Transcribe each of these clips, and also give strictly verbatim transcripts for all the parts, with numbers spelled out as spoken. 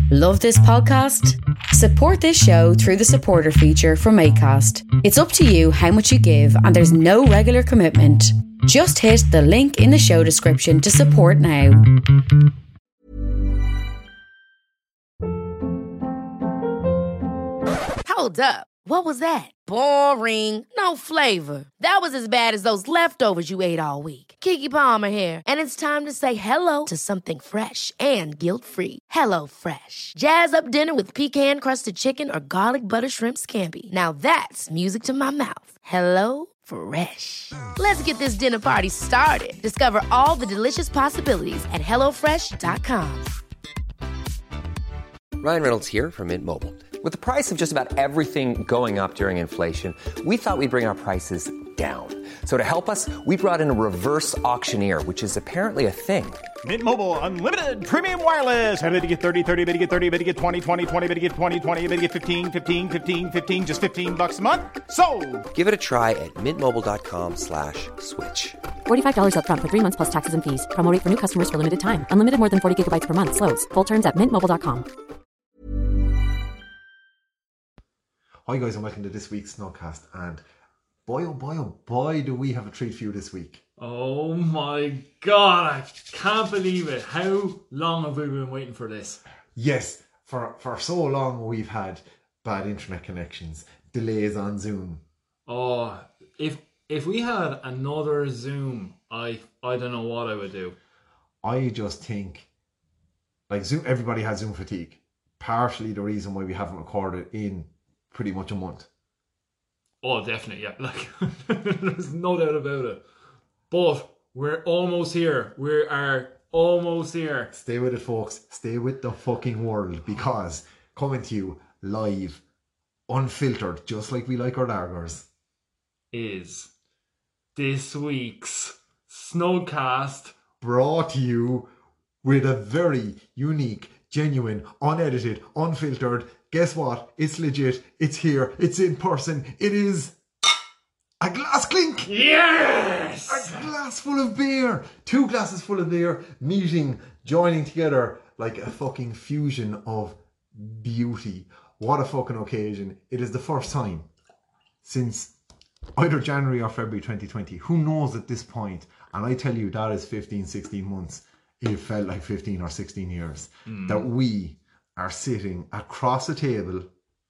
Love this podcast? Support this show through the supporter feature from Acast. It's up to you how much you give and there's no regular commitment. Just hit the link in the show description to support now. Hold up. What was that? Boring. No flavor. That was as bad as those leftovers you ate all week. Keke Palmer here. And it's time to say hello to something fresh and guilt-free. Hello Fresh. Jazz up dinner with pecan-crusted chicken or garlic butter shrimp scampi. Now that's music to my mouth. Hello Fresh. Let's get this dinner party started. Discover all the delicious possibilities at hello fresh dot com. Ryan Reynolds here from Mint Mobile. With the price of just about everything going up during inflation, we thought we'd bring our prices down. So to help us, we brought in a reverse auctioneer, which is apparently a thing. Mint Mobile Unlimited Premium Wireless. How to get thirty, thirty, how to get thirty, how to get twenty, twenty, twenty, how to get twenty, twenty, how to get fifteen, fifteen, fifteen, fifteen, just fifteen bucks a month? Sold! Give it a try at mintmobile.com slash switch. forty-five dollars up front for three months plus taxes and fees. Promo rate for new customers for limited time. Unlimited more than forty gigabytes per month. Slows full terms at mint mobile dot com. Hi guys and welcome to this week's Snugcast, and boy oh boy oh boy do we have a treat for you this week. Oh my god, I can't believe it. How long have we been waiting for this? Yes, for, for so long we've had bad internet connections, delays on Zoom. Oh, if if we had another Zoom, I I don't know what I would do. I just think, like Zoom, everybody has Zoom fatigue. Partially the reason why we haven't recorded in pretty much a month. Oh, definitely, yeah. Like, there's no doubt about it. But we're almost here. We are almost here. Stay with it, folks. Stay with the fucking world, because coming to you live, unfiltered, just like we like our lagers, is this week's Snugcast, brought to you with a very unique, genuine, unedited, unfiltered. Guess what? It's legit. It's here. It's in person. It is a glass clink. Yes! A glass full of beer. Two glasses full of beer meeting, joining together like a fucking fusion of beauty. What a fucking occasion. It is the first time since either January or February twenty twenty. Who knows at this point? And I tell you, that is fifteen, sixteen months. It felt like fifteen or sixteen years mm. that we are sitting across a table,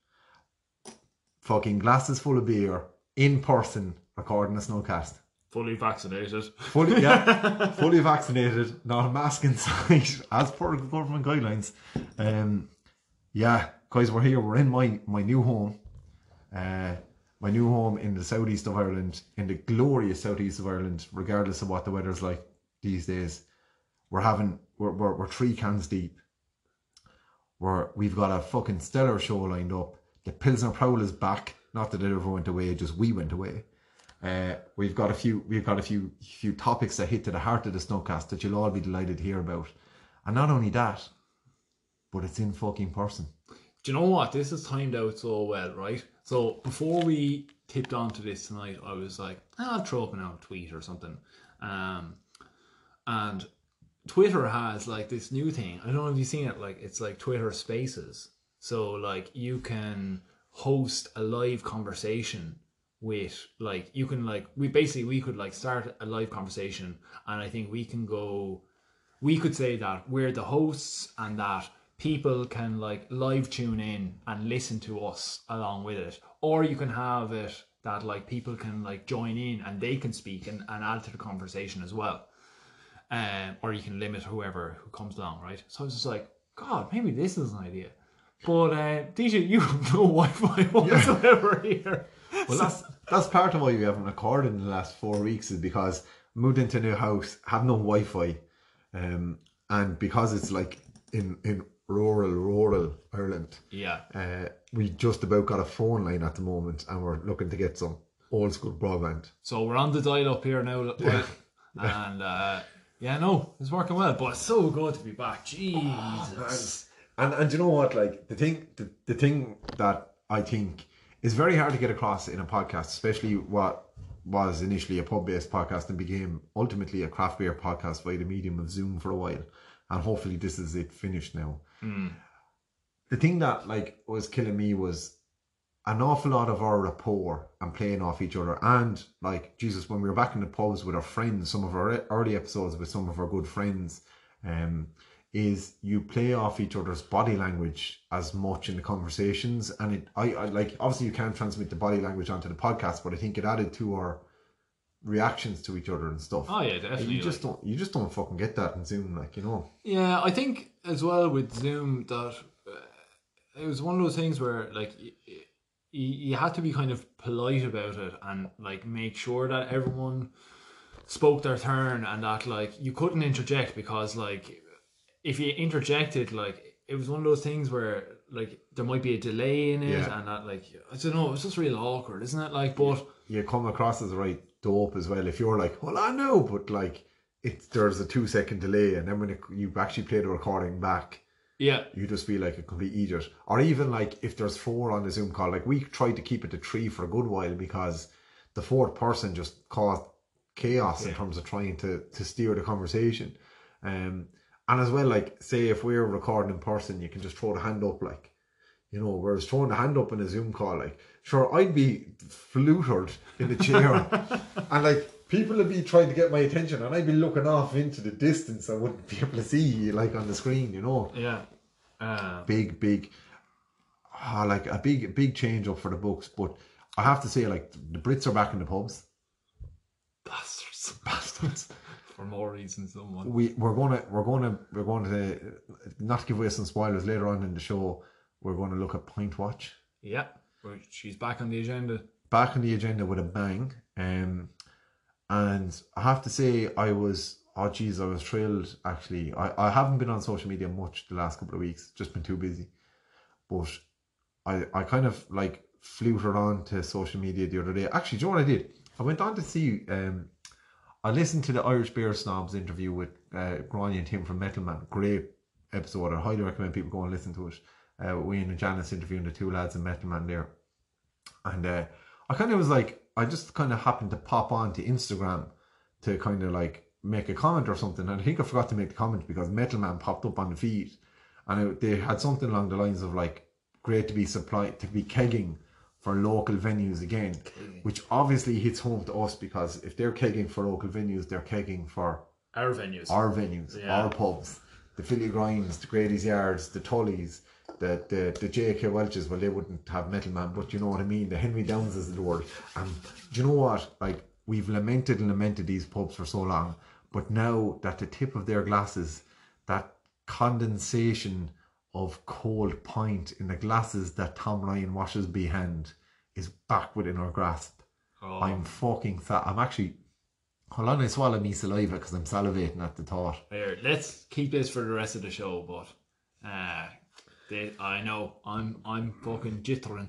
fucking glasses full of beer, in person, recording a Snugcast. Fully vaccinated. Fully, yeah, fully vaccinated, not a mask in sight, as per government guidelines. Um, yeah, guys, we're here. We're in my, my new home. Uh, my new home in the southeast of Ireland, in the glorious southeast of Ireland, regardless of what the weather's like these days. We're having, we're, we're, we're three cans deep. We're, we've got a fucking stellar show lined up. The Pilsner Prowl is back. Not that it ever went away, just we went away. Uh, we've got a few we've got a few few topics that hit to the heart of the Snugcast that you'll all be delighted to hear about. And not only that, but it's in fucking person. Do you know what? This is timed out so well, right? So before we tipped onto this tonight, I was like, oh, I'll throw up an out tweet or something. Um, and Twitter has like this new thing. I don't know if you've seen it. Like, it's like Twitter Spaces. So like you can host a live conversation with, like, you can like, we basically, we could like start a live conversation, and I think we can go, we could say that we're the hosts and that people can like live tune in and listen to us along with it. Or you can have it that like people can like join in and they can speak and, and add to the conversation as well. Um, or you can limit whoever who comes along, right? So I was just like, God, maybe this is an idea. But uh, D J, you have no Wi-Fi whatsoever yeah. here. Well, that's that's part of why we haven't recorded in the last four weeks is because moved into a new house, have no Wi-Fi, um, and because it's like in in rural rural Ireland, yeah, uh, we just about got a phone line at the moment, and we're looking to get some old school broadband. So we're on the dial up here now, yeah. and. Uh, Yeah, no, it's working well, but it's so good to be back. Jesus. Oh, and and you know what? Like the thing, the, the thing that I think is very hard to get across in a podcast, especially what was initially a pub-based podcast and became ultimately a craft beer podcast via the medium of Zoom for a while, and hopefully this is it finished now. Mm. the thing that like was killing me was an awful lot of our rapport and playing off each other. And like, Jesus, when we were back in the pubs with our friends, some of our early episodes with some of our good friends, um, is you play off each other's body language as much in the conversations. And it, I, I like, obviously you can't transmit the body language onto the podcast, but I think it added to our reactions to each other and stuff. Oh yeah, definitely. You just like, don't, you just don't fucking get that in Zoom, like, you know. Yeah, I think as well with Zoom that uh, it was one of those things where like y- y- you had to be kind of polite about it and like make sure that everyone spoke their turn, and that like you couldn't interject, because like if you interjected, like it was one of those things where like there might be a delay in it, Yeah. and that like I don't know, it's just real awkward, isn't it? Like, but You come across as the right dope as well if you're like, well, I know, but like it's there's a two second delay, and then when it, you actually play the recording back, yeah, you just feel like a complete idiot. Or even like if there's four on the Zoom call, like we tried to keep it to three for a good while because the fourth person just caused chaos yeah. in terms of trying to to steer the conversation. Um, and as well, like say if we're recording in person, you can just throw the hand up, like, you know, whereas throwing the hand up in a Zoom call, like, sure, I'd be flutered in the chair and like people would be trying to get my attention and I'd be looking off into the distance. I wouldn't be able to see like on the screen, you know. Yeah. Uh, big, big, ah, like a big, big change up for the books. But I have to say, like, the Brits are back in the pubs. bastards. Bastards. For more reasons than one. We we're gonna we're gonna we're going to not give away some spoilers later on in the show. We're going to look at Pint Watch. Yeah, she's back on the agenda. Back on the agenda with a bang. Um, and I have to say, I was oh geez, I was thrilled actually. I, I haven't been on social media much the last couple of weeks, just been too busy. But I I kind of like fluted on to social media the other day. Actually, do you know what I did? I went on to see um I listened to the Irish Beer Snobs interview with uh, Grania and Tim from Metal Man. Great episode. I highly recommend people go and listen to it. Uh, with Wayne and Janice interviewing the two lads in Metal Man there. And uh, I kind of was like, I just kind of happened to pop on to Instagram to kind of like make a comment or something. And I think I forgot to make the comment because Metal Man popped up on the feed. And it, they had something along the lines of like, great to be supplied, to be kegging for local venues again, which obviously hits home to us because if they're kegging for local venues, they're kegging for Our venues. our venues, Yeah. our pubs, the Philly Grinds, the Grady's Yards, the Tullys, the the the J K Welches. Well, they wouldn't have Metal Man, but you know what I mean. The Henry Downses of the world. And do you know what? Like, we've lamented and lamented these pubs for so long, but now that the tip of their glasses, that condensation of cold pint in the glasses that Tom Ryan washes behand is back within our grasp. Oh. I'm fucking fat. I'm actually. Hold on, I swallow me saliva because I'm salivating at the thought. Here, let's keep this for the rest of the show, but uh, they, I know I'm I'm fucking jittering.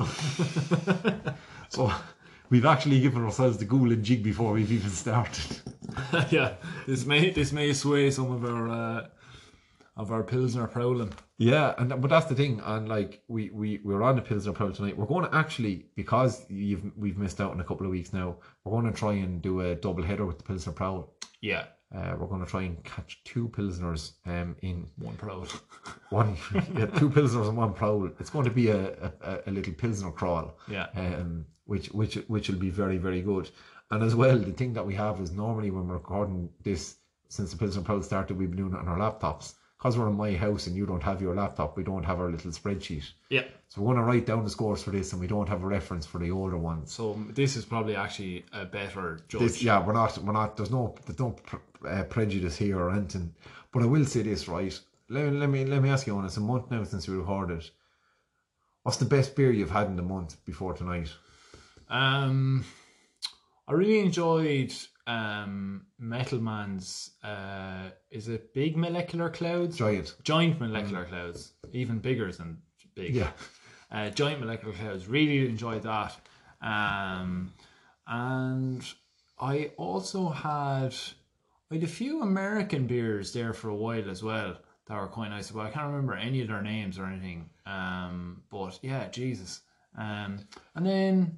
So we've actually given ourselves the ghoul and jig before we've even started. Yeah, this may this may sway some of our uh, of our Pilsner Prowling. Yeah, and but that's the thing. And like we we we're on the Pilsner Prowl tonight. We're going to actually, because you've we've missed out in a couple of weeks now. We're going to try and do a double header with the Pilsner Prowl. Yeah, Uh, we're going to try and catch two Pilsners um in one proud. one yeah, two Pilsners and one Prowl. It's going to be a, a, a little Pilsner crawl. Yeah. Um, which which which will be very very good. And as well, the thing that we have is normally when we're recording this, since the Pilsner Prowl started, we've been doing it on our laptops. Because we're in my house and you don't have your laptop, we don't have our little spreadsheet. Yeah. So we're going to write down the scores for this, and we don't have a reference for the older ones. So this is probably actually a better judge. This, yeah, we're not, we're not. There's no, there's no uh, prejudice here or anything. But I will say this, right? Let, let me let me ask you on. It's a month now since we recorded. What's the best beer you've had in the month before tonight? Um, I really enjoyed um Metal Man's. Uh, is it Big Molecular Clouds? Giant. Giant Molecular Clouds, even bigger than big. Yeah. Uh, Giant Molecular Clouds. Really enjoyed that. Um, and I also had I had a few American beers there for a while as well that were quite nice. But I can't remember any of their names or anything. Um, but yeah, Jesus. Um, and then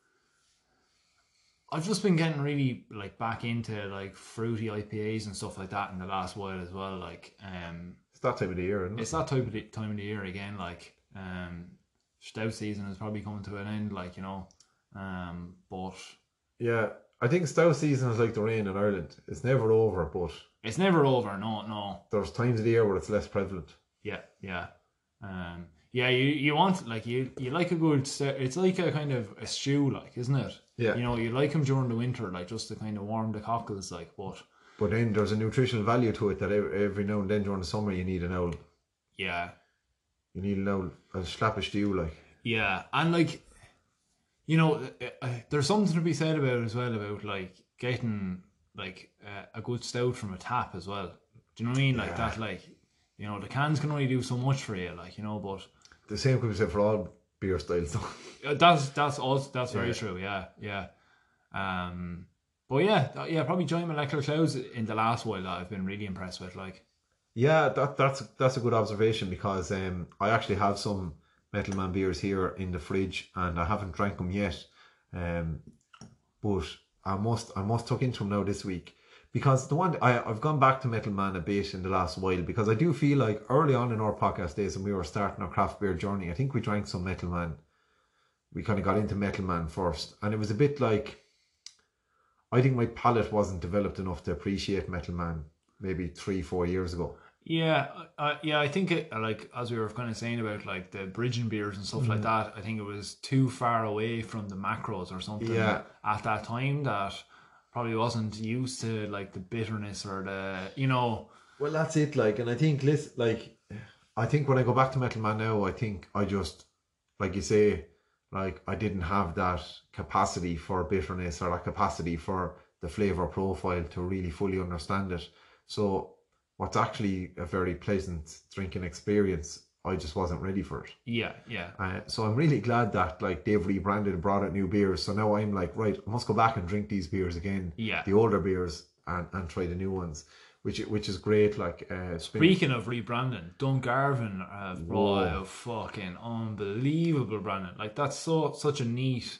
I've just been getting really like back into like fruity I P As and stuff like that in the last while as well. Like, um, It's that time of the year, isn't it? It's that type of the, time of the year again. Like, um, stout season is probably coming to an end. Like, you know, um, but yeah, I think stout season is like the rain in Ireland. It's never over, but it's never over. No, no. there's times of the year where it's less prevalent. Yeah, yeah, um, yeah. You you want like you you like a good. stout- It's like a kind of a stew, like, isn't it? Yeah. You know, you like them during the winter, like just to kind of warm the cockles, like. But But then there's a nutritional value to it that ev- every now and then during the summer you need an owl. yeah, You need an owl, a slap of stew, like. yeah, and like, you know, uh, uh, there's something to be said about as well about like getting like uh, a good stout from a tap as well. Do you know what I mean? Like Yeah. that, like, you know, the cans can only do so much for you, like, you know, but The same could be said for all beer styles. uh, that's that's also that's very Yeah. true. Yeah, yeah. Um, but yeah, th- yeah, probably Giant Molecular Clouds in the last while that I've been really impressed with. Like, Yeah, that that's that's a good observation because um, I actually have some Metal Man beers here in the fridge and I haven't drank them yet. Um, but I must I must tuck into them now this week because the one I I've gone back to Metal Man a bit in the last while because I do feel like early on in our podcast days when we were starting our craft beer journey, I think we drank some Metal Man. We kind of got into Metal Man first, and it was a bit like I think my palate wasn't developed enough to appreciate Metal Man maybe three four years ago. yeah, uh, yeah, I think it, like as we were kind of saying about like the bridging beers and stuff Mm. like that. I think it was too far away from the macros or something. Yeah. At that time, that probably wasn't used to like the bitterness or the, you know. Well, that's it. Like, and I think, listen, like, I think when I go back to Metal Man now, I think I just, like you say, like I didn't have that capacity for bitterness or that capacity for the flavor profile to really fully understand it. So, what's actually a very pleasant drinking experience, I just wasn't ready for it. Yeah, yeah, Uh, so I'm really glad that like they've rebranded and brought out new beers. So now I'm like, right, I must go back and drink these beers again. Yeah. The older beers and, and try the new ones, which which is great. Like uh, spin- Speaking of rebranding, Dungarvan have brought Whoa. out fucking unbelievable branding. Like that's so such a neat,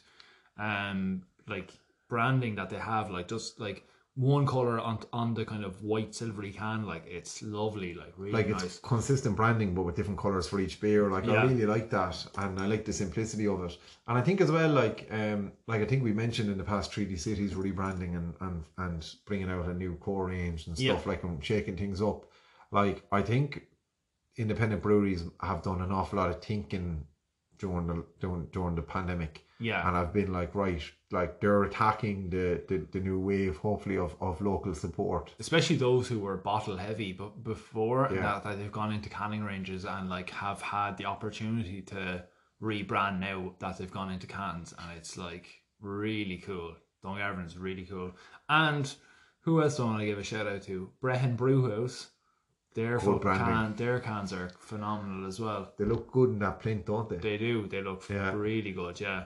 um, like branding that they have. Like just like one color on on the kind of white silvery can. Like it's lovely. Like really like nice. it's consistent branding, but with different colors for each beer. Like Yeah. I really like that, and I like the simplicity of it. And I think as well, like um, like I think we mentioned in the past, three D Cities rebranding and and and bringing out a new core range and stuff Yeah. like and shaking things up. Like I think independent breweries have done an awful lot of thinking during the during, during the pandemic. Yeah. And I've been like, right, like they're attacking the, the, the new wave, hopefully, of, of local support. Especially those who were bottle heavy, but before Yeah. that, that they've gone into canning ranges and like have had the opportunity to rebrand now that they've gone into cans, and it's like really cool. Dungarvan's really cool. And who else do I want to give a shout out to? Brehon Brewhouse. Their Good fucking branding. can, their cans are phenomenal as well. They look good in that plinth, don't they? They do. They look Yeah. really good. Yeah.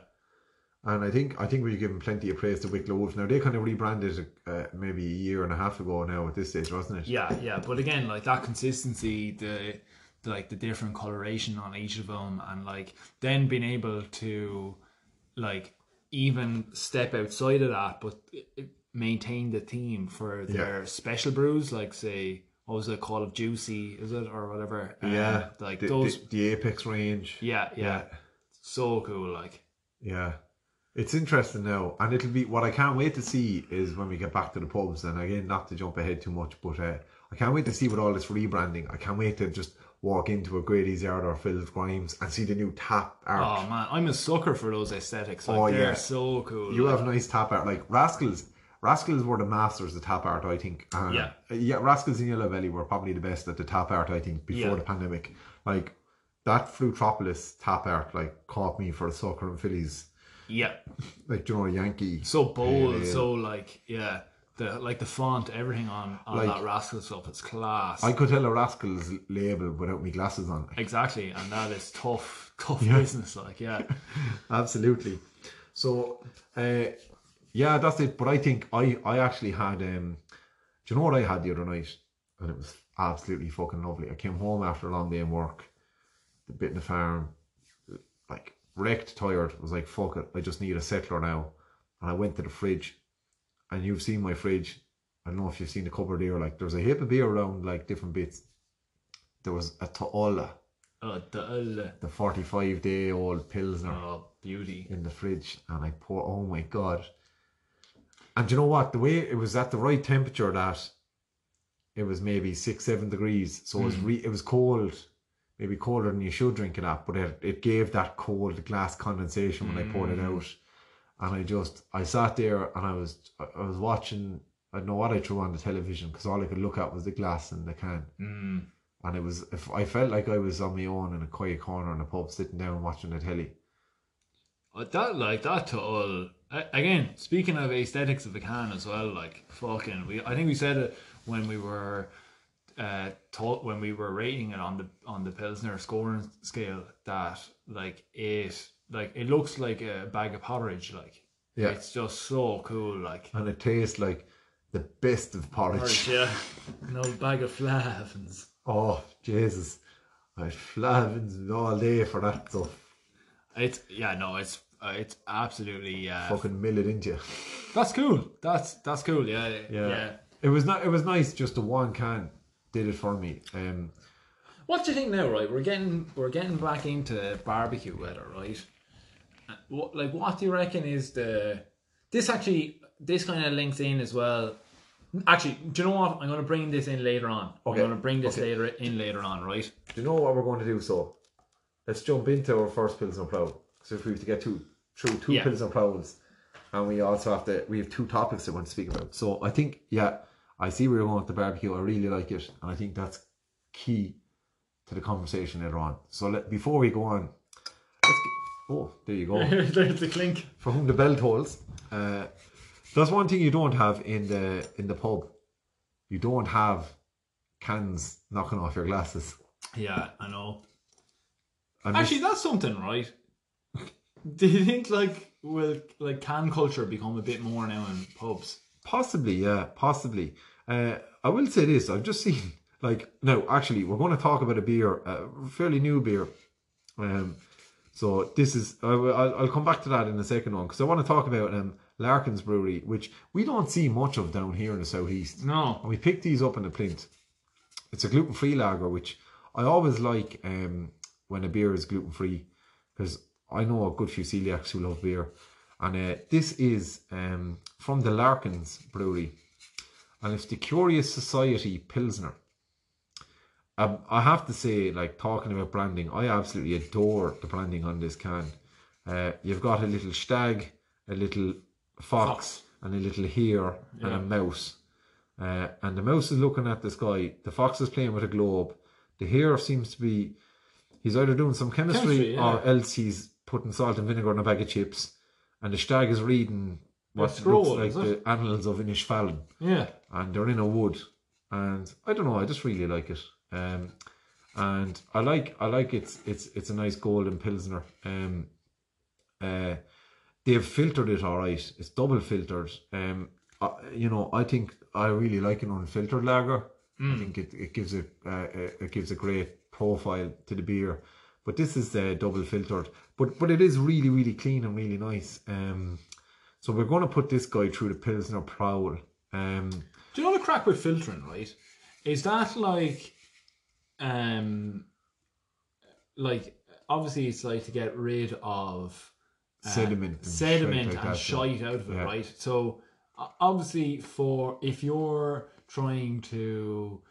And I think I think we've given plenty of praise to Wicklow Wolf. Now they kind of rebranded uh, maybe a year and a half ago now at this stage, wasn't it? Yeah, yeah, but again, like that consistency, the, the like the different coloration on each of them, and like then being able to like even step outside of that, but it, it maintain the theme for their Yeah. special brews, like say what was it called, Juicy, is it, or whatever? Um, Yeah, like the, those. the, the Apex range. yeah, yeah, so cool. Like Yeah. It's interesting now, and it'll be what I can't wait to see is when we get back to the pubs. And again, not to jump ahead too much, but uh, I can't wait to see with all this rebranding. I can't wait to just walk into a Grady's Yard or Phil's Grimes and see the new tap art. oh man, I'm a sucker for those aesthetics. Like Oh, they're yeah. so cool. You like, have nice tap art, like Rascals. Rascals were the masters of tap art, I think. Uh, Yeah. yeah. Rascals and Yellow Belly were probably the best at the tap art, I think, before Yeah. the pandemic. Like that Frutropolis tap art, like caught me for a sucker and Phillies. yeah. Like, you know, Yankee. So bold, Pale Ale. so like yeah, the like the font, everything on, on Like- that Rascal stuff, it's class. I could tell a Rascals label without me glasses on. exactly, and that is tough, tough Yeah. business. Like yeah, Absolutely. So, uh, yeah, that's it. But I think I, I actually had, um, do you know what I had the other night? And it was absolutely fucking lovely. I came home after a long day in work, the bit in the farm, like wrecked, tired. I was like, fuck it, I just need a settler now. And I went to the fridge, and you've seen my fridge. I don't know if you've seen the cupboard here. Like, there's a heap of beer around, like different bits. there was a To'ola, Oh, the the forty-five day old Pilsner oh, beauty. in the fridge, and I pour, oh my God. And do you know what? The way it was at the right temperature that it was maybe six, seven degrees. So mm. it was re- it was cold, maybe colder than you should drink it at, but it, it gave that cold glass condensation when mm. I poured it out. And I just, I sat there and I was, I was watching, I don't know what I threw on the television because all I could look at was the glass and the can. Mm. And it was, if I felt like I was on my own in a quiet corner in a pub sitting down watching the telly. That, like, that to all, again, speaking of aesthetics of the can as well, like, fucking, we, I think we said it when we were, uh, taught, when we were rating it on the, on the Pilsner scoring scale, that, like, it, like, it looks like a bag of porridge, like. Yeah. It's just so cool, like. And it tastes like the best of porridge. porridge yeah. No bag of flavins. Oh, Jesus. I had flavins all day for that stuff. It's, yeah, no, it's, uh, it's absolutely, uh, fucking mill it into you. That's cool. That's, that's cool, yeah. Yeah. yeah. It was not, it was nice, just the one can did it for me. Um, what do you think now, right? We're getting, we're getting back into barbecue weather, right? What, like, what do you reckon is the... This actually, this kind of links in as well. Actually, do you know what? I'm going to bring this in later on. Okay. I'm going to bring this okay. later in later on, right? Do you know what we're going to do? So, let's jump into our first Pilsner Prowl. So if we have to get two, through two yeah. Pilsner Prowls, and we also have to, we have two topics I want to speak about. So I think, yeah, I see where you're going with the barbecue. I really like it, and I think that's key to the conversation later on. So let, before we go on, let's get... Oh, there you go. There's the clink. For whom the bell tolls. Uh, that's one thing you don't have in the in the pub. You don't have cans knocking off your glasses. Yeah, I know. And Actually, this, that's something, right? Do you think, like, will like can culture become a bit more now in pubs? Possibly, yeah, possibly. Uh, I will say this: I've just seen, like, no, actually, we're going to talk about a beer, a fairly new beer. Um. So this is, I'll, I'll come back to that in a second one, because I want to talk about um, Larkin's Brewery, which we don't see much of down here in the southeast. No. And we picked these up in the Plinth. It's a gluten-free lager, which I always like um, when a beer is gluten-free, because I know a good few celiacs who love beer. And uh, this is um, from the Larkin's Brewery, and it's the Curious Society Pilsner. Um, I have to say, like, talking about branding, I absolutely adore the branding on this can. Uh, you've got a little stag, a little fox, fox. and a little hare, yeah. and a mouse. Uh, and the mouse is looking at the sky. The fox is playing with a globe. The hare seems to be, he's either doing some chemistry, chemistry yeah. or else he's putting salt and vinegar in a bag of chips. And the stag is reading what scroll, looks like the Annals of Inishfallen. Yeah. And they're in a wood. And I don't know, I just really like it. Um, and I like I like it's it's it's a nice golden pilsner. Um, uh, they've filtered it all right. It's double filtered. Um, uh, you know, I think I really like an unfiltered lager. Mm. I think it, it gives a uh, it gives a great profile to the beer. But this is uh, double filtered. But but it is really really clean and really nice. Um, so we're going to put this guy through the Pilsner Prowl. Um, do you know the crack with filtering, right? Is that like Um, like obviously it's like to get rid of uh, sediment, and sediment like and that, shite yeah. out of it, yeah. right? So uh, obviously, for if you're trying to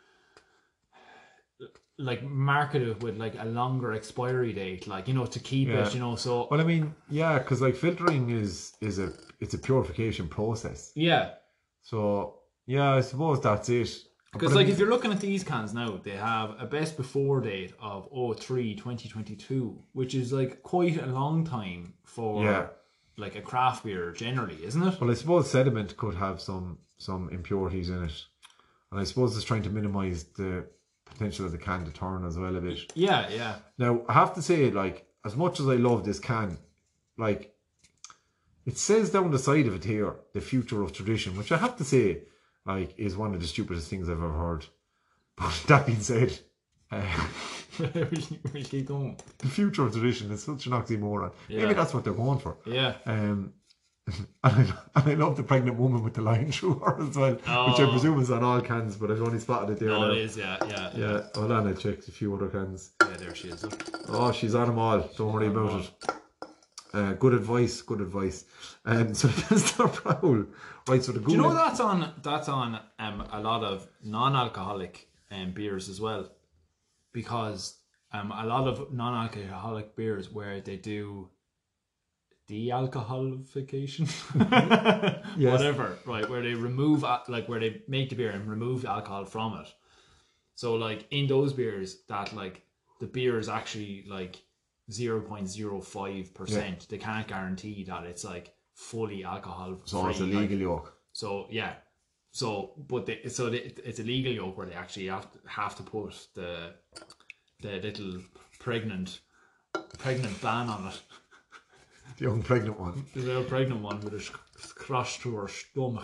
like market it with like a longer expiry date, like, you know, to keep yeah. it, you know. So well, I mean, yeah, because like filtering is is a it's a purification process. Yeah. So yeah, I suppose that's it. Because like I mean, if you're looking at these cans now, they have a best before date of oh three twenty twenty-two, which is like quite a long time for yeah. like a craft beer generally, isn't it? Well, I suppose sediment could have some some impurities in it, and I suppose it's trying to minimise the potential of the can to turn as well a bit. Yeah, yeah. Now I have to say, like, as much as I love this can, like, it says down the side of it here, the future of tradition, which I have to say, like, is one of the stupidest things I've ever heard. But that being said, uh, we keep going. The future of tradition is such an oxymoron. Yeah. Maybe that's what they're going for. Yeah. Um. And I, and I love the pregnant woman with the line through her as well, Oh. which I presume is on all cans, but I've only spotted it there Oh, now. it is, yeah, yeah. Yeah, hold on, I checked a few other cans. Yeah, there she is. Look. Oh, she's on them all. Don't worry about it. Uh, good advice, good advice. Um, so that's their prowl. Right, so the Do you know Goulding- that's on that's on um, a lot of non-alcoholic um, beers as well, because um, a lot of non-alcoholic beers where they do de-alcoholification, Yes. whatever, right? Where they remove uh, like where they make the beer and remove alcohol from it. So like in those beers, that like the beer is actually like zero point zero five percent. They can't guarantee that it's like fully alcohol free. So it's a legal yolk. So yeah, so but they, so they, it's a legal yolk where they actually have to, have to put the the little pregnant pregnant ban on it. The young pregnant one. The little pregnant one with a sh- crash through her stomach.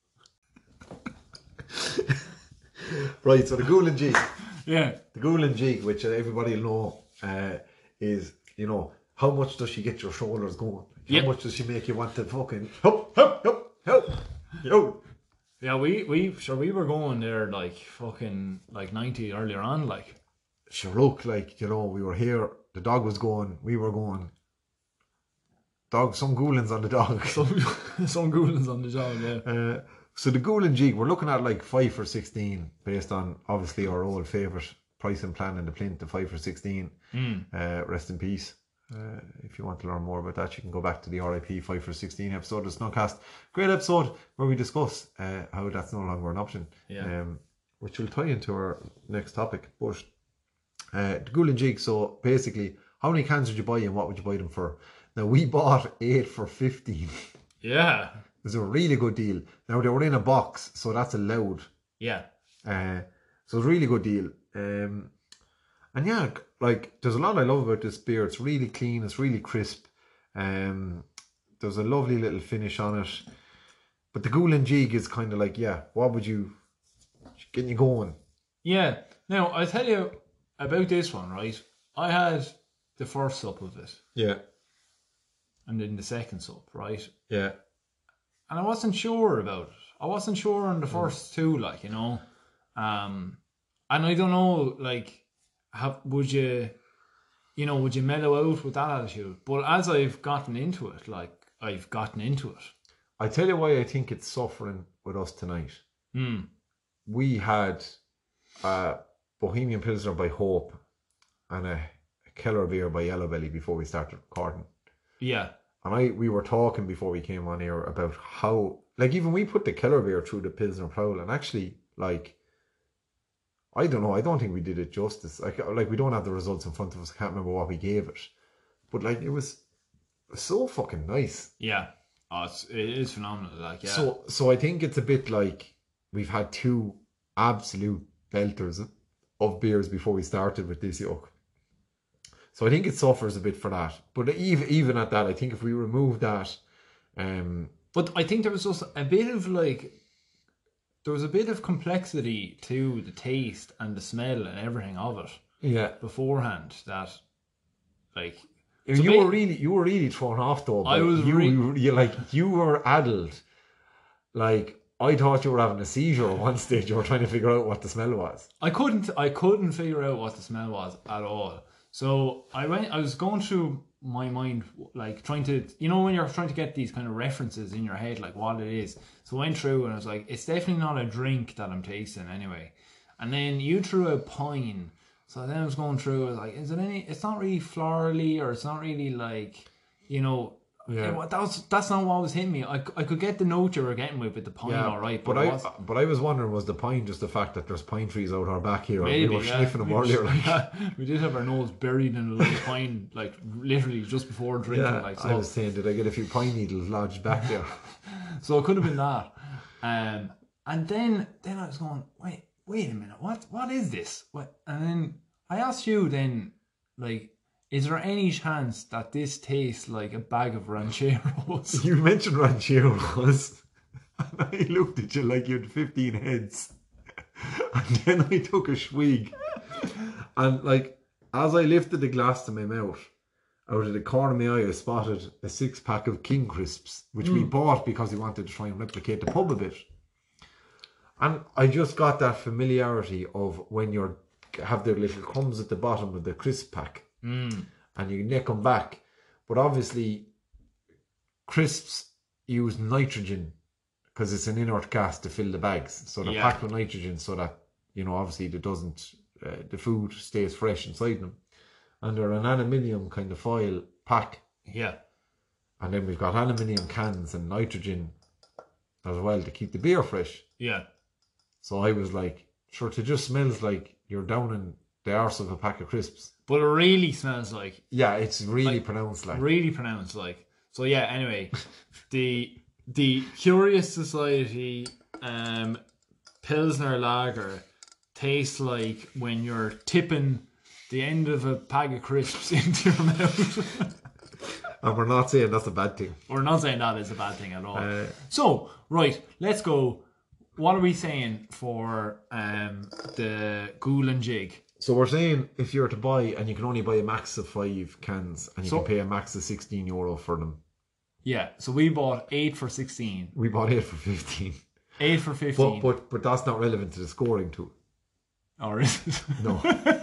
Right, so the Goulding Jig. Yeah, The Goulding Jig, which everybody will know, uh, is, you know, how much does she get your shoulders going? How Yep. much does she make you want to fucking hop, hop, hop, hop, yo? yeah. We we sure we were going there like fucking like ninety earlier on, like. Sure, look, like, you know, we were here, the dog was going, we were going. Dog, some Gouldings on the dog. Some some Gouldings on the job, yeah. Uh, so the Goulding Jig, we're looking at like five for sixteen, based on obviously our old favourite pricing plan in the Plint, the five for sixteen. Mm. Uh, rest in peace. Uh, if you want to learn more about that, you can go back to the R I P five for sixteen episode of Snugcast. Great episode where we discuss uh, how that's no longer an option. Yeah. Um, which will tie into our next topic. But uh, the Goulding Jig, so basically, how many cans would you buy and what would you buy them for? Now, we bought eight for fifteen. Yeah, It was a really good deal. Now, they were in a box, so that's allowed. yeah. Uh, so it's a really good deal. Um, and yeah, like, there's a lot I love about this beer. It's really clean. It's really crisp. Um, there's a lovely little finish on it. But the Goulding Jig is kind of like, yeah, what would you... Getting you going. Yeah. Now, I'll tell you about this one, right? I had the first sup of it Yeah, and then the second sup, right? yeah. And I wasn't sure about it. I wasn't sure on the first two, like, you know. Um, and I don't know, like, how, would you, you know, would you mellow out with that attitude? But as I've gotten into it, like, I've gotten into it. I tell you why I think it's suffering with us tonight. Hmm. We had a Bohemian Pilsner by Hope and a, a Keller beer by Yellow Belly before we started recording. Yeah. And I we were talking before we came on here about how, like, even we put the Keller beer through the Pilsner Prowl, and actually, like, I don't know, I don't think we did it justice. Like, like we don't have the results in front of us. I can't remember what we gave it, but like, it was so fucking nice. Yeah. Oh, it's, it is phenomenal, like, yeah. So, so I think it's a bit like we've had two absolute belters of beers before we started with this yoke. So I think it suffers a bit for that. But even even at that, I think if we remove that, um, But I think there was just a bit of like, there was a bit of complexity to the taste and the smell and everything of it yeah, beforehand that, like, you So were ba- really you were really thrown off though. I but was you, re- you you like you were addled. Like, I thought you were having a seizure at one stage. You were trying to figure out what the smell was. I couldn't I couldn't figure out what the smell was at all. So I went I was going through my mind, like, trying to, you know, when you're trying to get these kind of references in your head, like what it is. So I went through and I was like, it's definitely not a drink that I'm tasting anyway. And then you threw out pine. So then I was going through, I was like, is it any, it's not really florally, or it's not really like, you know, Yeah. yeah, that was, that's not what was hitting me. I, I could get the note you were getting with, with the pine, all right, but, but it I was, but I was wondering, was the pine just the fact that there's pine trees out our back here? maybe, we were yeah. sniffing them We- earlier. Like, yeah, we did have our nose buried in a little pine, like literally just before drinking. yeah, like I so. was saying, did I get a few pine needles lodged back there? So it could have been that. Um, and then then I was going, wait, wait a minute, what what is this? What? And then I asked you then, like, is there any chance that this tastes like a bag of rancheros? You mentioned rancheros, and I looked at you like you had fifteen heads, and then I took a swig, and like as I lifted the glass to my mouth, out of the corner of my eye, I spotted a six pack of King Crisps, which we bought because we wanted to try and replicate the pub a bit. And I just got that familiarity of when you have the little crumbs at the bottom of the crisp pack Mm. and you nick them back. But obviously, crisps use nitrogen because it's an inert gas to fill the bags. So they're Yeah. packed with nitrogen so that, you know, obviously it doesn't, uh, the food stays fresh inside them. And they're an aluminium kind of foil pack. Yeah. And then we've got aluminium cans and nitrogen as well to keep the beer fresh. Yeah. So I was like, sure, it just smells like you're down in the arse of a pack of crisps. But it really smells like, Yeah, it's really Like, pronounced like. really pronounced like. So yeah, anyway, the the Curious Society um, Pilsner Lager tastes like when you're tipping the end of a pack of crisps into your mouth. And we're not saying that's a bad thing. We're not saying that is a bad thing at all. Uh, So, right, let's go. What are we saying for um, the Ghoul and Jig? So we're saying if you're to buy, and you can only buy a max of five cans, and you So- can pay a max of sixteen euro for them. Yeah, so we bought eight for sixteen. We bought eight for fifteen. Eight for But fifteen. but but that's not relevant to the scoring too. Or is it? No.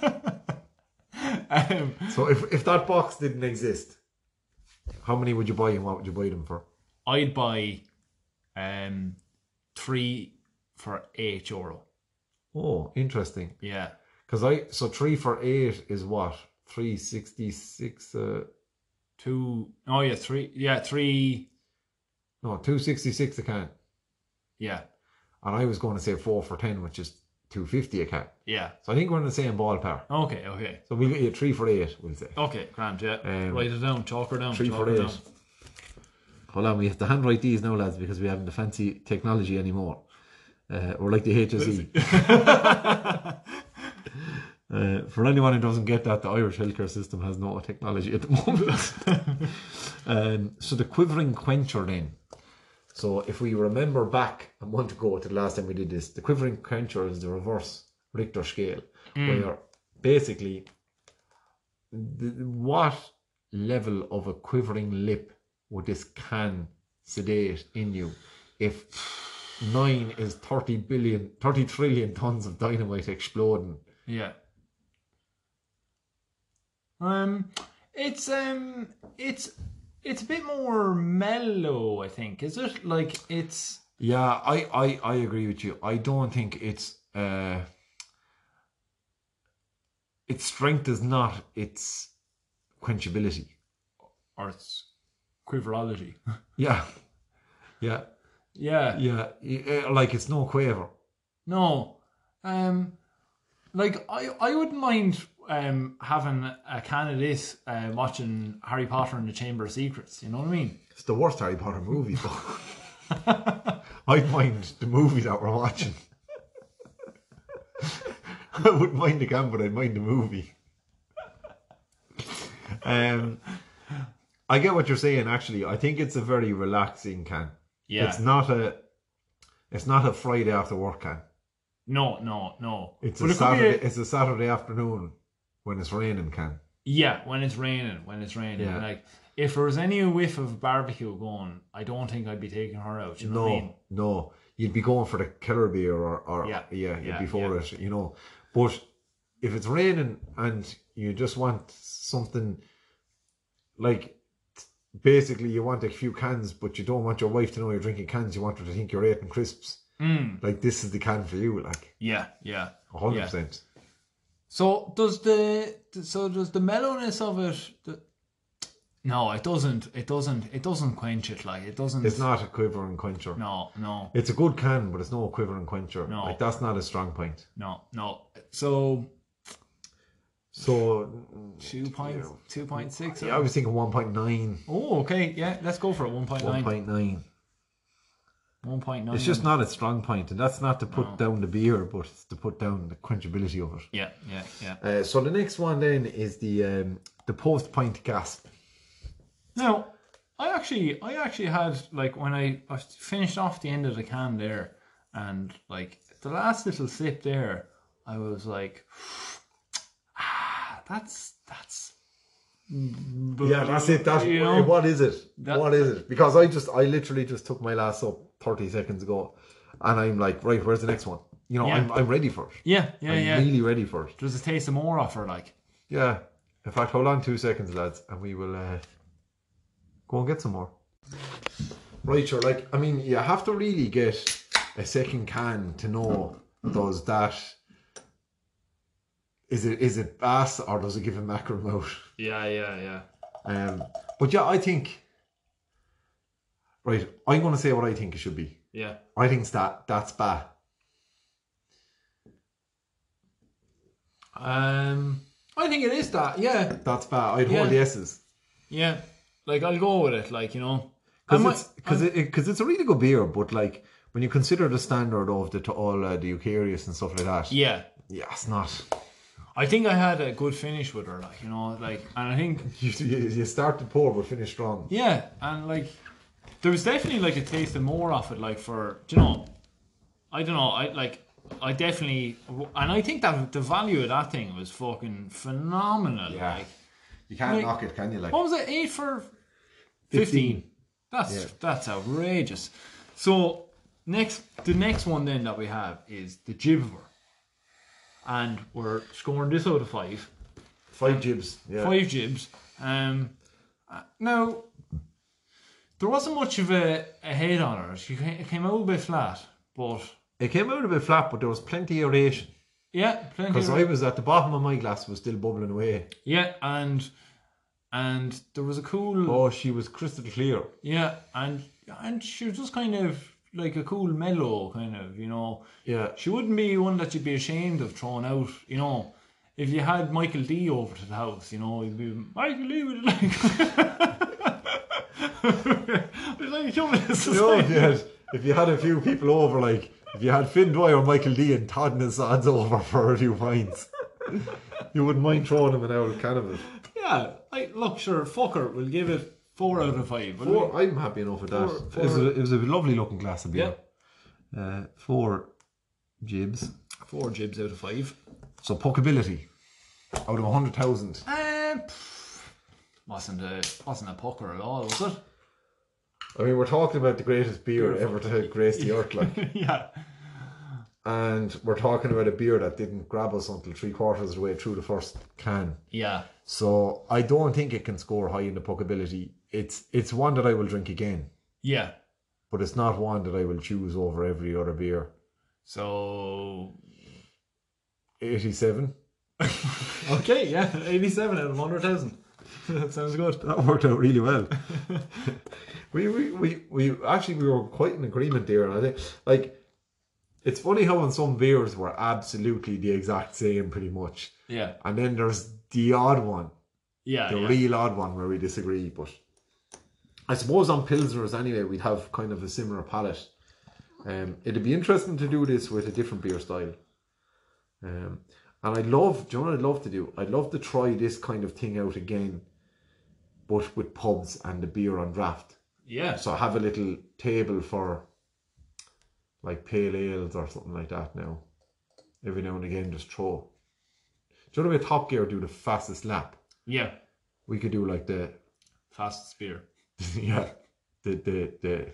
um, So if if that box didn't exist, how many would you buy and what would you buy them for? I'd buy um, three for eight euro. Oh, interesting. Yeah. Because I so three for eight is what? Three sixty six. Uh, Two. Oh, yeah, three. Yeah, three. no, two sixty six a can. Yeah. And I was going to say four for ten, which is two fifty a can. Yeah. So I think we're in the same ballpark. Okay, okay. So we'll get you three for eight, we'll say. Okay, grand, yeah. Um, Write it down, chalk her down. Three chalk for her eight. down. Hold on, we have to handwrite these now, lads, because we haven't the fancy technology anymore. Uh, we're like the H S E. uh, for anyone who doesn't get that, the Irish healthcare system has no technology at the moment. um, so the quivering quencher then. So if we remember back a month ago to the last time we did this, the quivering quencher is the reverse Richter scale, where basically the, what level of a quivering lip would this can sedate in you if nine is thirty billion, thirty trillion tons of dynamite exploding? Yeah. Um, it's um, it's it's a bit more mellow, I think. Is it like it's? Yeah, I, I, I agree with you. I don't think it's uh, its strength is not its quenchability. Or it's quiverology. Yeah, yeah, Yeah. yeah. y- uh, Like it's no quaver. No. Um, like I, I wouldn't mind um having a can of this uh, watching Harry Potter and the Chamber of Secrets. You know what I mean? It's the worst Harry Potter movie, though. I'd mind the movie that we're watching. I wouldn't mind the can, but I'd mind the movie. Um, I get what you're saying. Actually, I think it's a very relaxing can. Yeah. It's not a. It's not a Friday after work can. No, no, no. It's But a it could be Saturday. a- It's a Saturday afternoon when it's raining can. Yeah, when it's raining, when it's raining. Yeah. Like, if there was any whiff of barbecue going, I don't think I'd be taking her out. You know No, what I mean? no. You'd be going for the killer beer or, or Yeah, yeah, yeah, before yeah. it, you know. But if it's raining and you just want something like basically you want a few cans, but you don't want your wife to know you're drinking cans. You want her to think you're eating crisps. Mm. Like this is the can for you, like Yeah, yeah. a hundred Yeah. percent. So does the so does the mellowness of it? The, no, it doesn't. It doesn't. It doesn't quench it. Like it doesn't. It's not a quivering quencher. No, no, It's a good can, but it's no quivering quencher. No. Like that's not a strong point. no, no. So So two point two point six. yeah, I was thinking one point nine. Oh, okay. Yeah, let's go for it. One point One nine. point nine. One point nine. It's just not a strong point, and that's not to put down the beer, but it's to put down the quenchability of it. Yeah, yeah, yeah. Uh, so the next one then is the um, the post pint gasp. Now, I actually, I actually had like when I, I finished off the end of the can there, and like the last little sip there, I was like, ah, that's that's Yeah, that's it. That's You know? what is it? That- what is it? Because I just, I literally just took my last up thirty seconds ago, and I'm like, right, where's the next one? You know, Yeah. I'm, I'm ready for it. Yeah, yeah, I'm yeah. really ready for it. There's a taste of more of her, like. Yeah. In fact, hold on two seconds, lads, and we will uh, go and get some more. Right, sure. Like, I mean, you have to really get a second can to know, does that, is it is it Bass or does it give a mackerel out? Yeah, yeah, yeah. Um, but yeah, I think, right, I'm going to say what I think it should be. Yeah. I think that that's bad. Um, I think it is that, yeah. That's bad. I'd Yeah. hold the S's. Yeah. Like, I'll go with it, like, you know. Because I it's, might- cause it, it, cause it's a really good beer, but like, when you consider the standard of the to all uh, the Eucharist and stuff like that, Yeah. yeah, it's not. I think I had a good finish with her, like, you know, like, and I think, You, you, you started poor but finished strong. yeah, and like, there was definitely like a taste of more of it, like, for, do you know, I don't know, I like, I definitely, and I think that the value of that thing was fucking phenomenal. Yeah. Like, You can't Like- knock it, can you? Like, what was it, eight for fifteen? That's Yeah. that's outrageous. So next, the next one then that we have is the Gibber, and we're scoring this out of five. five jibs. Yeah. Five jibs. Um, uh, now there wasn't much of a, a head on her. She came, it came out a bit flat, but It came out a bit flat, but there was plenty of aeration. yeah, plenty. Because Of, I was at the bottom of my glass, was still bubbling away. yeah, and and there was a cool. Oh, she was crystal clear. Yeah, and and she was just kind of like a cool mellow kind of, you know. Yeah. She wouldn't be one that you'd be ashamed of throwing out, you know. If you had Michael D over to the house, you know, you'd be Michael D would like. It's like you You know, if you had if you had a few people over, like if you had Finn Dwyer, Michael D, and Todd Nassad's over for a few pints, you wouldn't mind throwing them an old can of it. Yeah, like look, sure, fucker, we'll give it four out of five. will Four, we? I'm happy enough with that. Four- it, was four- a, it was a lovely looking glass of beer. Yeah. Uh, four jibs. Four jibs out of five. So puckability out of a hundred thousand. Um, pff, wasn't a wasn't a pucker at all, was it? I mean, we're talking about the greatest beer ever to grace the earth, like, Yeah. and we're talking about a beer that didn't grab us until three quarters of the way through the first can. Yeah. So I don't think it can score high in the puckability. It's it's one that I will drink again, Yeah. but it's not one that I will choose over every other beer. So eighty-seven. okay, yeah, eighty-seven out of one hundred thousand. That sounds good. That worked out really well. we, we we we actually we were quite in agreement there, and I think like it's funny how on some beers were absolutely the exact same, pretty much, Yeah, and then there's the odd one, yeah, the yeah. real odd one where we disagree. But I suppose on pilsners anyway, we'd have kind of a similar palate. Um, it'd be interesting to do this with a different beer style. Um, and I'd love, do you know what I'd love to do? I'd love to try this kind of thing out again, but with pubs and the beer on draft. yeah. So I have a little table for like pale ales or something like that now. Every now and again, just throw. Do you know the way Top Gear do the fastest lap? Yeah, We could do like the, fastest beer. yeah, the, the, the,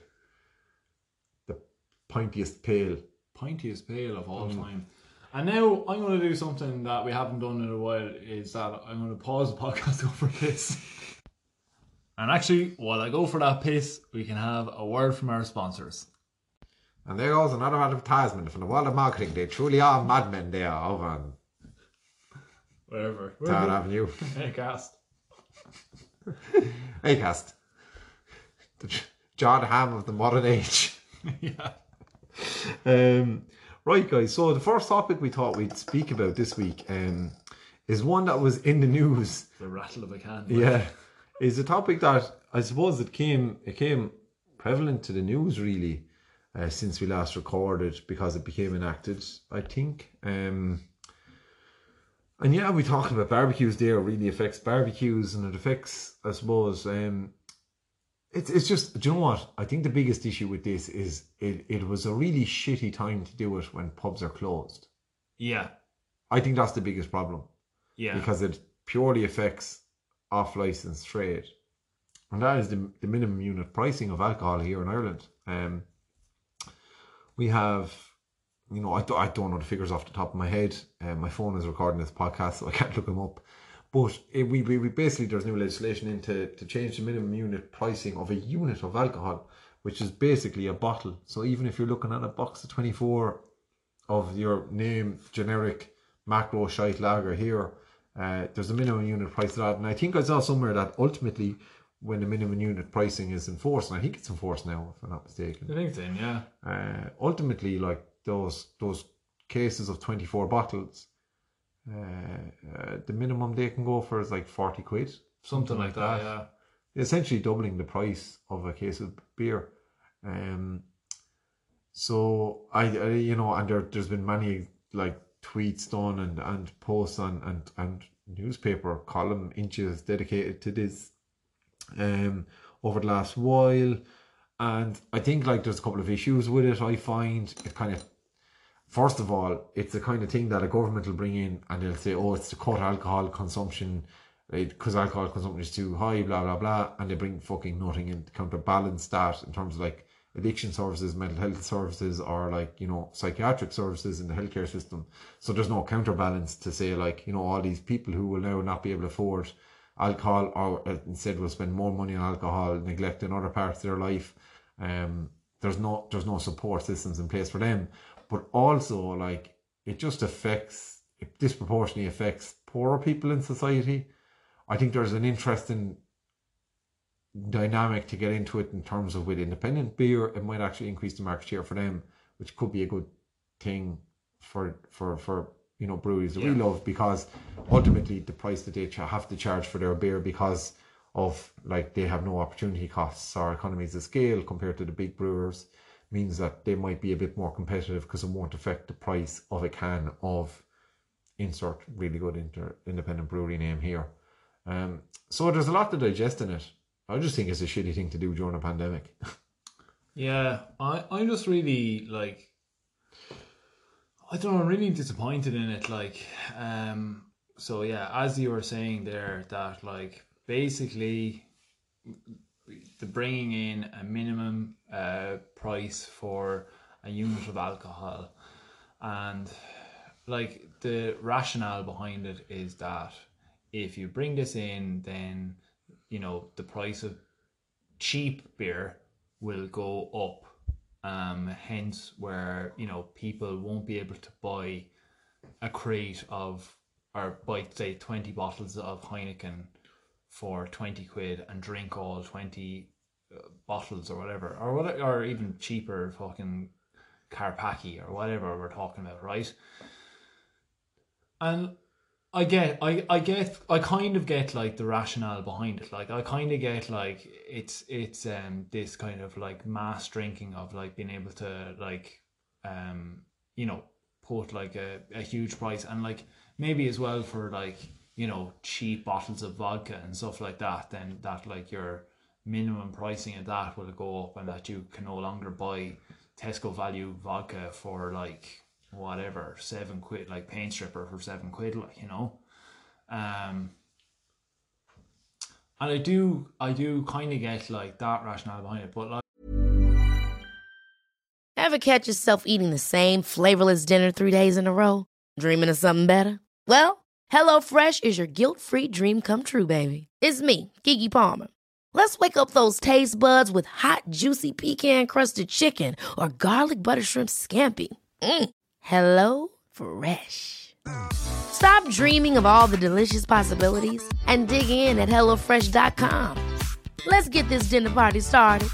the pintiest pale. Pintiest pale of Mm. all time. And now I'm going to do something that we haven't done in a while. Is that I'm going to pause the podcast go for a piss. And actually, while I go for that piss, we can have a word from our sponsors. And there goes another advertisement from the world of marketing. They truly are madmen there over on Wherever. Town Avenue. Hey, cast. Acast. The J- John Hamm of the modern age. Yeah. Um, right, guys. So the first topic we thought we'd speak about this week um, is one that was in the news. The rattle of a can. Yeah, is a topic that I suppose it came it came prevalent to the news really uh, since we last recorded because it became enacted, I think. Um, and yeah, we talking about barbecues there. It really affects barbecues, and it affects, I suppose. Um, it's it's just, do you know what? I think the biggest issue with this is it it was a really shitty time to do it when pubs are closed. Yeah. I think that's the biggest problem. Yeah. Because it purely affects off-licence trade. And that is the, the minimum unit pricing of alcohol here in Ireland. Um, we have, you know, I, do, I don't know the figures off the top of my head. Um, my phone is recording this podcast, so I can't look them up. But it, we, we, we basically, there's new legislation in to, to change the minimum unit pricing of a unit of alcohol, which is basically a bottle. So even if you're looking at a box of twenty-four of your name generic macro shite lager here, uh, there's a minimum unit price of that. And I think I saw somewhere that ultimately, when the minimum unit pricing is enforced, and I think it's enforced now, if I'm not mistaken. I think then, yeah. Uh, ultimately, like those those cases of twenty-four bottles, uh, uh, the minimum they can go for is like forty quid. Something, something like that, that, yeah. Essentially doubling the price of a case of beer. Um, so I, I you know, and there, there's been many like tweets done and, and posts on and, and newspaper column inches dedicated to this um over the last while, and I think like there's a couple of issues with it. I find it kind of, first of all, it's the kind of thing that a government will bring in and they'll say, oh, it's to cut alcohol consumption because alcohol consumption is too high, blah blah blah, and they bring fucking nothing in to counterbalance that in terms of like addiction services, mental health services, or like, you know, psychiatric services in the healthcare system. So there's no counterbalance to say like, you know, all these people who will now not be able to afford alcohol, or instead will spend more money on alcohol, neglecting other parts of their life. Um, there's no there's no support systems in place for them. But also, like, it just affects, it disproportionately affects poorer people in society. I think there's an interesting dynamic to get into it in terms of with independent beer, it might actually increase the market share for them, which could be a good thing for for for you know, breweries that yeah. we love, because ultimately the price that they have to charge for their beer, because of like they have no opportunity costs or economies of scale compared to the big brewers, means that they might be a bit more competitive because it won't affect the price of a can of insert really good inter- independent brewery name here. Um, so there's a lot to digest in it. I just think it's a shitty thing to do during a pandemic. yeah, I, I'm just really like, I don't know, I'm really disappointed in it. Like, um, so yeah, as you were saying there, that like basically the bringing in a minimum uh, price for a unit of alcohol, and like the rationale behind it is that if you bring this in, then, you know, the price of cheap beer will go up. Um, hence where, you know, people won't be able to buy a crate of, or buy, say, twenty bottles of Heineken for twenty quid and drink all twenty uh, bottles or whatever, or what, or even cheaper fucking Carpacki or whatever we're talking about, right? And I get, I, I get, I kind of get like the rationale behind it. Like I kind of get like it's, it's um this kind of like mass drinking of like being able to like, um, you know, put like a, a huge price, and like maybe as well for like, you know, cheap bottles of vodka and stuff like that, then that like your minimum pricing of that will go up, and that you can no longer buy Tesco value vodka for like whatever, seven quid, like paint stripper for seven quid, like, you know. Um, and I do, I do kind of get like that rationale behind it, but like. Ever catch yourself eating the same flavorless dinner three days in a row? Dreaming of something better? Well, HelloFresh is your guilt-free dream come true, baby. It's me, Keke Palmer. Let's wake up those taste buds with hot, juicy pecan-crusted chicken or garlic butter shrimp scampi. Mm. Hello Fresh. Stop dreaming of all the delicious possibilities and dig in at hello fresh dot com. Let's get this dinner party started.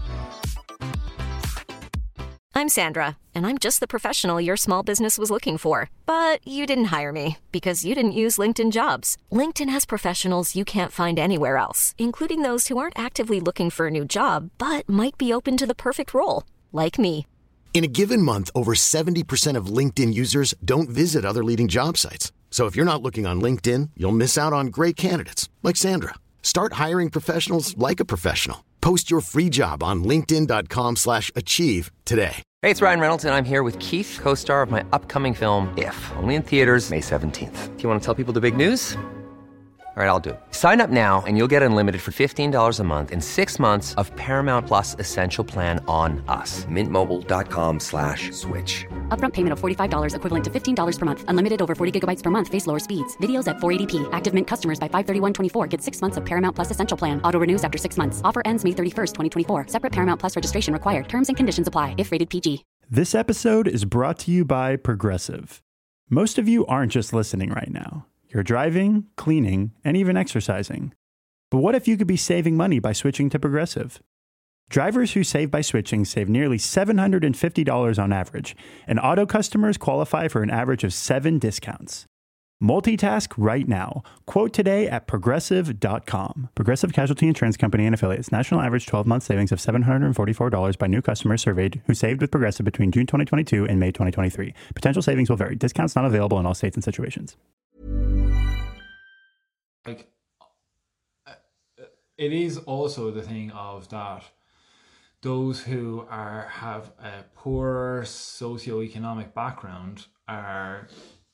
I'm Sandra, and I'm just the professional your small business was looking for. But you didn't hire me because you didn't use LinkedIn Jobs. LinkedIn has professionals you can't find anywhere else, including those who aren't actively looking for a new job, but might be open to the perfect role, like me. In a given month, over seventy percent of LinkedIn users don't visit other leading job sites. So if you're not looking on LinkedIn, you'll miss out on great candidates like Sandra. Start hiring professionals like a professional. Post your free job on linkedin dot com slash achieve today. Hey, it's Ryan Reynolds, and I'm here with Keith, co-star of my upcoming film, If, only in theaters May seventeenth. Do you want to tell people the big news? All right, I'll do it. Sign up now and you'll get unlimited for fifteen dollars a month and six months of Paramount Plus Essential Plan on us. Mintmobile.com slash switch. Upfront payment of forty-five dollars equivalent to fifteen dollars per month. Unlimited over forty gigabytes per month. Face lower speeds. Videos at four eighty p. Active Mint customers by five thirty-one twenty-four get six months of Paramount Plus Essential Plan. Auto renews after six months. Offer ends May thirty-first, twenty twenty-four. Separate Paramount Plus registration required. Terms and conditions apply if rated P G. This episode is brought to you by Progressive. Most of you aren't just listening right now. You're driving, cleaning, and even exercising. But what if you could be saving money by switching to Progressive? Drivers who save by switching save nearly seven hundred fifty dollars on average, and auto customers qualify for an average of seven discounts. Multitask right now. Quote today at progressive dot com. Progressive Casualty Insurance Company and Affiliates. National average twelve-month savings of seven hundred forty-four dollars by new customers surveyed who saved with Progressive between June twenty twenty-two and May twenty twenty-three. Potential savings will vary. Discounts not available in all states and situations. Like, it is also the thing of that those who are have a poor socioeconomic background are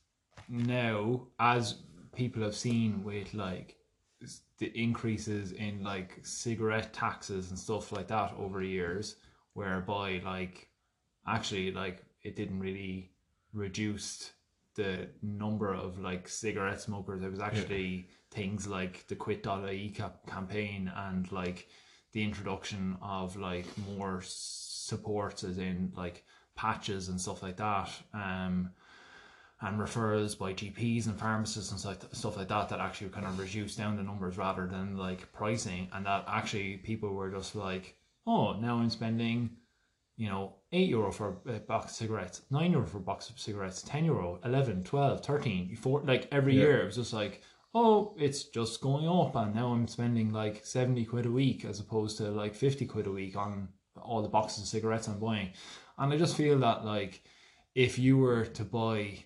now, as people have seen with like the increases in like cigarette taxes and stuff like that over years, whereby like actually like it didn't really reduce the number of like cigarette smokers. It was actually yeah. things like the quit dot I E cap- campaign and like the introduction of like more supports as in like patches and stuff like that, um, and referrals by G Ps and pharmacists and stuff, stuff like that that actually kind of reduced down the numbers rather than like pricing, and that actually people were just like, oh, now I'm spending, you know, eight euro for a box of cigarettes, nine euro for a box of cigarettes, ten euro, eleven, twelve, thirteen, four, like every yeah. year it was just like, oh, it's just going up, and now I'm spending like seventy quid a week as opposed to like fifty quid a week on all the boxes of cigarettes I'm buying. And I just feel that like if you were to buy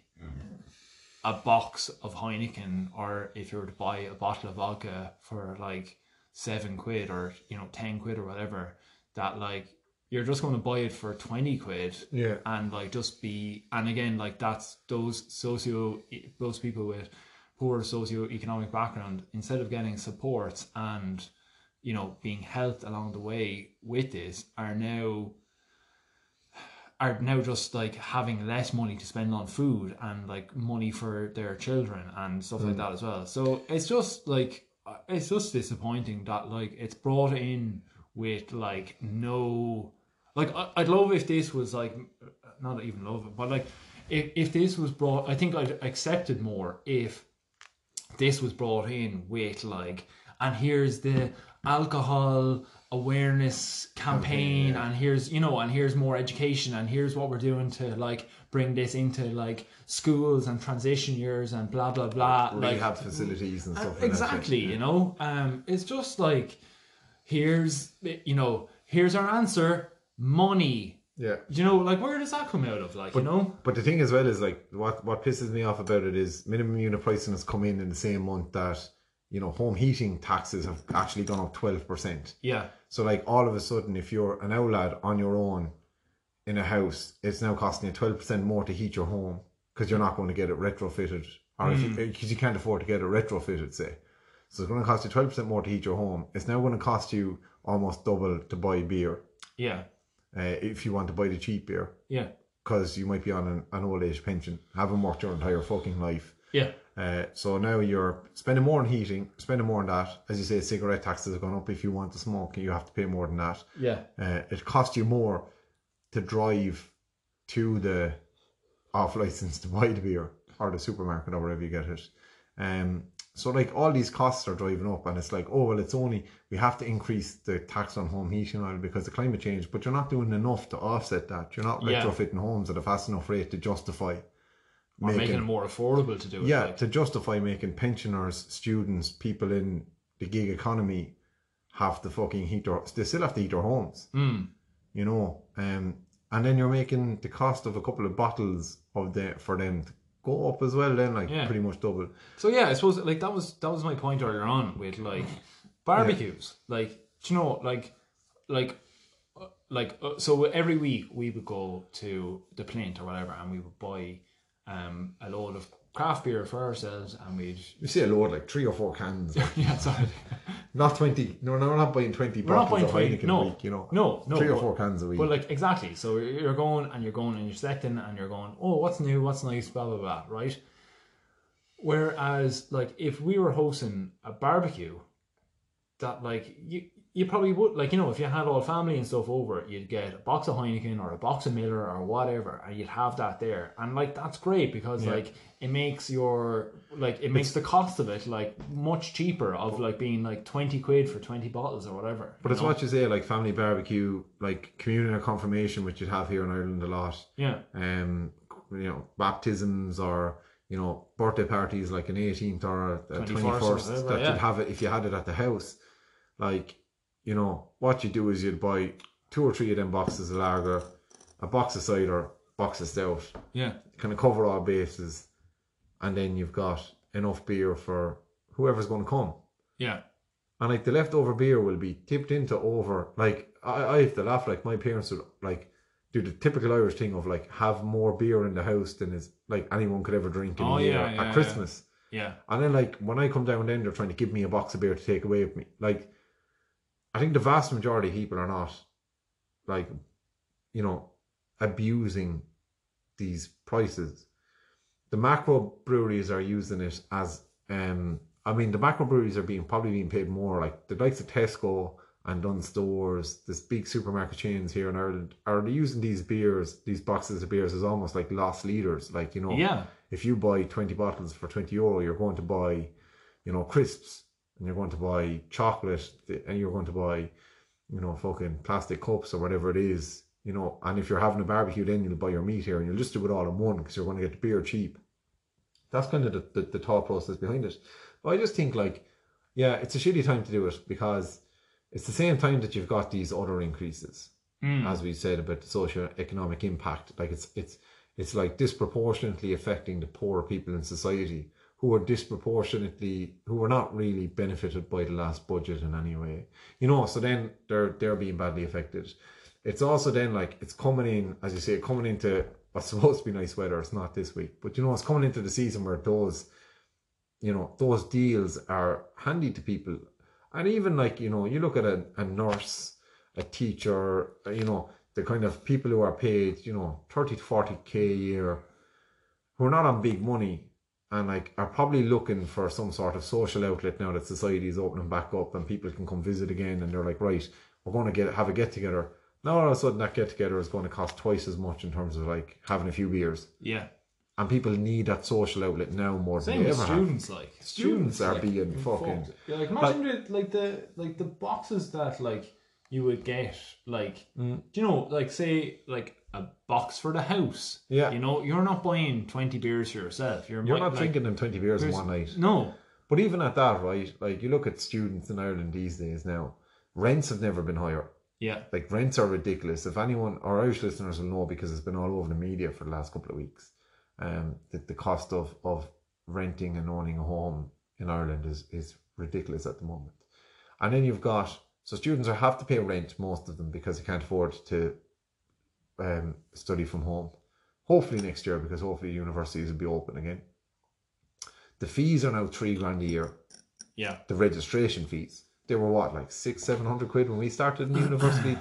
a box of Heineken, or if you were to buy a bottle of vodka for like seven quid or, you know, ten quid or whatever, that like you're just going to buy it for twenty quid yeah. and like just be, and again, like that's those socio, those people with poor socio-economic background, instead of getting support and, you know, being helped along the way with this, are now are now just like having less money to spend on food and like money for their children and stuff mm. like that as well. So it's just like, it's just disappointing that like it's brought in with like no, like I'd love if this was like, not even love it, but like if, if this was brought, I think I'd accept it more if this was brought in with like, and here's the alcohol awareness campaign, yeah. and here's, you know, and here's more education, and here's what we're doing to like bring this into like schools and transition years and blah blah blah, like rehab facilities and stuff. Exactly, like that, you know. Um, it's just like, here's, you know, here's our answer, money. Yeah. You know, like, where does that come out of? Like, but, you know? But the thing as well is, like, what, what pisses me off about it is minimum unit pricing has come in in the same month that, you know, home heating taxes have actually gone up twelve percent. Yeah. So, like, all of a sudden, if you're an outlet on your own in a house, it's now costing you twelve percent more to heat your home because you're not going to get it retrofitted, or mm. if you, because you can't afford to get it retrofitted, say. So it's going to cost you twelve percent more to heat your home. It's now going to cost you almost double to buy beer. Yeah. Uh, if you want to buy the cheap beer. Yeah. Because you might be on an, an old age pension, haven't worked your entire fucking life. Yeah. Uh, so now you're spending more on heating, spending more on that. As you say, cigarette taxes have gone up. If you want to smoke, you have to pay more than that. Yeah. Uh, it costs you more to drive to the off license to buy the beer, or the supermarket, or wherever you get it. Um, so like all these costs are driving up, and it's like, oh well, it's only, we have to increase the tax on home heating oil because of climate change, but you're not doing enough to offset that. You're not yeah. retrofitting homes at a fast enough rate to justify or making, making it more affordable to do it. Yeah, like. to justify making pensioners, students, people in the gig economy have to fucking heat their, they still have to heat their homes. Mm. You know, um, and then you're making the cost of a couple of bottles of the for them to go up as well, then, like, yeah. pretty much double. So yeah, I suppose like that was that was my point earlier on with like barbecues. Yeah. Like, do you know, like like uh, like uh, so every week we would go to the Plint or whatever, and we would buy um a load of craft beer for ourselves, and we'd You see a load like three or four cans. Like, yeah, sorry, not twenty. No, no, we're not buying twenty we're not bottles buying of twenty. Heineken No, a week. You know, no, no, three or but- four cans a week. But like exactly, so you're going and you're going and you're selecting and you're going, oh, what's new, what's nice, blah blah blah, right? Whereas, like, if we were hosting a barbecue, that like you you probably would, like, you know, if you had all family and stuff over, you'd get a box of Heineken or a box of Miller or whatever, and you'd have that there, and like that's great because Yeah. like it makes your like it makes the cost of it like much cheaper of like being like twenty quid for twenty bottles or whatever. But you it's know? what you say, like family barbecue, like communion or confirmation, which you'd have here in Ireland a lot. Yeah. Um, you know, baptisms or, you know, birthday parties like an eighteenth or a twenty-first or twenty-first whatever, that yeah. you'd have it if you had it at the house. Like, you know, what you do is you'd buy two or three of them boxes of lager, a box of cider, box of stout. Yeah. Kind of cover all bases, and then you've got enough beer for whoever's going to come. Yeah. And like the leftover beer will be tipped into over, like I, I have to laugh, like my parents would like do the typical Irish thing of like have more beer in the house than is like anyone could ever drink in Oh, a year yeah, at yeah, Christmas. Yeah. And then like when I come down then they're trying to give me a box of beer to take away with me. Like I think the vast majority of people are not like, you know, abusing these prices. The macro breweries are using it as um I mean the macro breweries are being probably being paid more, like the likes of Tesco and Dunn Stores, this big supermarket chains here in Ireland are using these beers, these boxes of beers as almost like loss leaders. Like, you know, Yeah. if you buy twenty bottles for twenty euro, you're going to buy, you know, crisps, and you're going to buy chocolate, and you're going to buy, you know, fucking plastic cups or whatever it is, you know. And if you're having a barbecue, then you'll buy your meat here and you'll just do it all in one because you're going to get the beer cheap. That's kind of the, the, the thought process behind it. But I just think, like, yeah, it's a shitty time to do it because it's the same time that you've got these other increases, Mm. as we said about the socio-economic impact. Like it's it's it's like disproportionately affecting the poorer people in society who are disproportionately who are not really benefited by the last budget in any way. You know, so then they're they're being badly affected. It's also then like it's coming in, as you say, coming into what's supposed to be nice weather. It's not this week, but you know, it's coming into the season where those, you know, those deals are handy to people. And even like, you know, you look at a, a nurse, a teacher, you know, the kind of people who are paid, you know, thirty to forty K a year, who are not on big money and like are probably looking for some sort of social outlet now that society is opening back up and people can come visit again, and they're like, right, we're going to get have a get together. Now all of a sudden that get together is going to cost twice as much in terms of like having a few beers. Yeah. And people need that social outlet now more Same than they with ever students, have. like Students are like, being fucking fucked. Yeah, like imagine the, like the like the boxes that like you would get, like Mm. do you know, like say like a box for the house. Yeah. You know, you're not buying twenty beers for yourself. You're, You're mi- not like, drinking them twenty beers in there's- one night. No. But even at that, right, like you look at students in Ireland these days now, rents have never been higher. Yeah. Like rents are ridiculous. If anyone, our Irish listeners will know because it's been all over the media for the last couple of weeks, um, that the cost of, of renting and owning a home in Ireland is, is ridiculous at the moment. And then you've got, so students are have to pay rent, most of them, because they can't afford to um, study from home. Hopefully next year, because hopefully universities will be open again. The fees are now three grand a year. Yeah. The registration fees. They were what, like six, seven hundred quid when we started in university?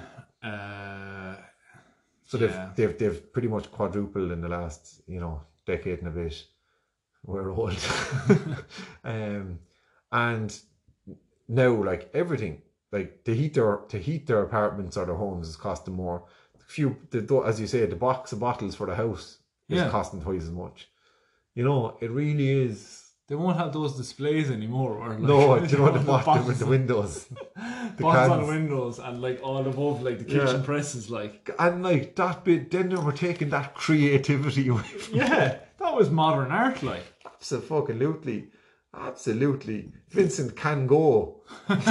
Uh, So they've, yeah. they've they've pretty much quadrupled in the last, you know, decade and a bit. We're old. um, and now, like everything, like to heat their to heat their apartments or their homes is costing more. A few, the, as you say, the box of bottles for the house is Yeah. costing twice as much. You know, it really is. They won't have those displays anymore. Or like, No, do you know what the the bottom bottles- with the windows? The bottles on cans. windows and like all above, like the kitchen Yeah. presses, like And like that bit, then they were taking that creativity away from yeah, that was modern art, like. Absolutely. Absolutely. Vincent can go.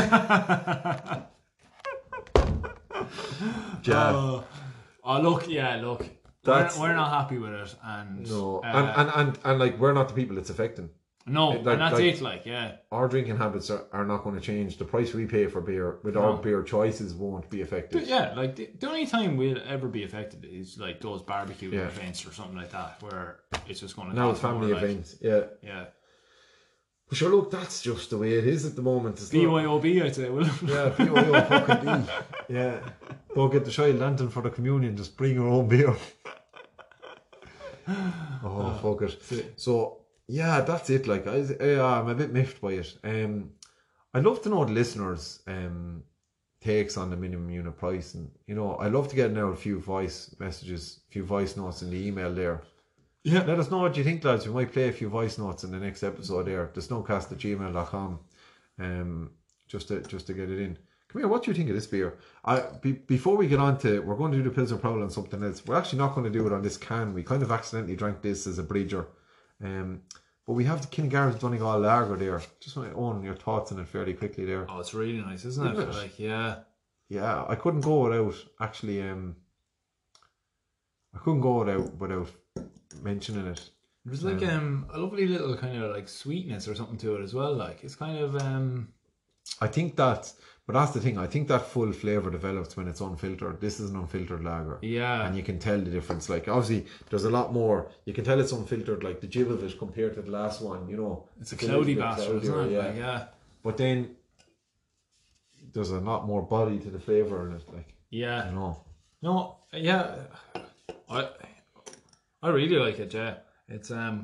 Yeah. Uh, oh look, yeah, look. That's- we're, we're not happy with it, and No. uh, and, and, and, and like we're not the people it's affecting. No, It- and that's like- it. Like, yeah, Our drinking habits are, are not going to change. The price we pay for beer with our No. beer choices won't be affected. But yeah. Like the, the only time we'll ever be affected is like those barbecue Yeah. events or something like that, where it's just going to Now it's family like, events. Yeah. Yeah, But sure, look, that's just the way it is at the moment. It's B not- Y O B, I'd say. Will Yeah, B Y O fucking D. Yeah. Go get the child lantern for the communion. Just bring your own beer. Oh, fuck it. So, yeah, that's it. Like, I, I, I'm a bit miffed by it. Um, I'd love to know the listeners' um, takes on the minimum unit price. And, you know, I'd love to get now a few voice messages, a few voice notes in the email there. Yeah. Let us know what you think, lads. We might play a few voice notes in the next episode there. The snowcast at gmail dot com. Um, just to just to get it in. Come here, what do you think of this beer? I be, before we get on to, we're going to do the Pilsner Prowl on something else. We're actually not going to do it on this can. We kind of accidentally drank this as a bridger. Um, but we have the Kinnagar's Donegal Lager there. Just want to own your thoughts on it fairly quickly there. Oh, it's really nice, isn't it? Isn't it? Like, yeah. Yeah, I couldn't go without actually. Um, I couldn't go without without mentioning it. There's like um a lovely little kind of like sweetness or something to it as well. Like it's kind of um I think that, but that's the thing. I think that full flavour develops when it's unfiltered. This is an unfiltered lager. Yeah. And you can tell the difference. Like, obviously, there's a lot more. You can tell it's unfiltered, like the jib of it compared to the last one, you know. It's a little cloudy bit bastard, isn't cloudier, it? Yeah. Like, yeah. But then, there's a lot more body to the flavour in it. Like, Yeah. you know. No, yeah. I I really like it, yeah. It's um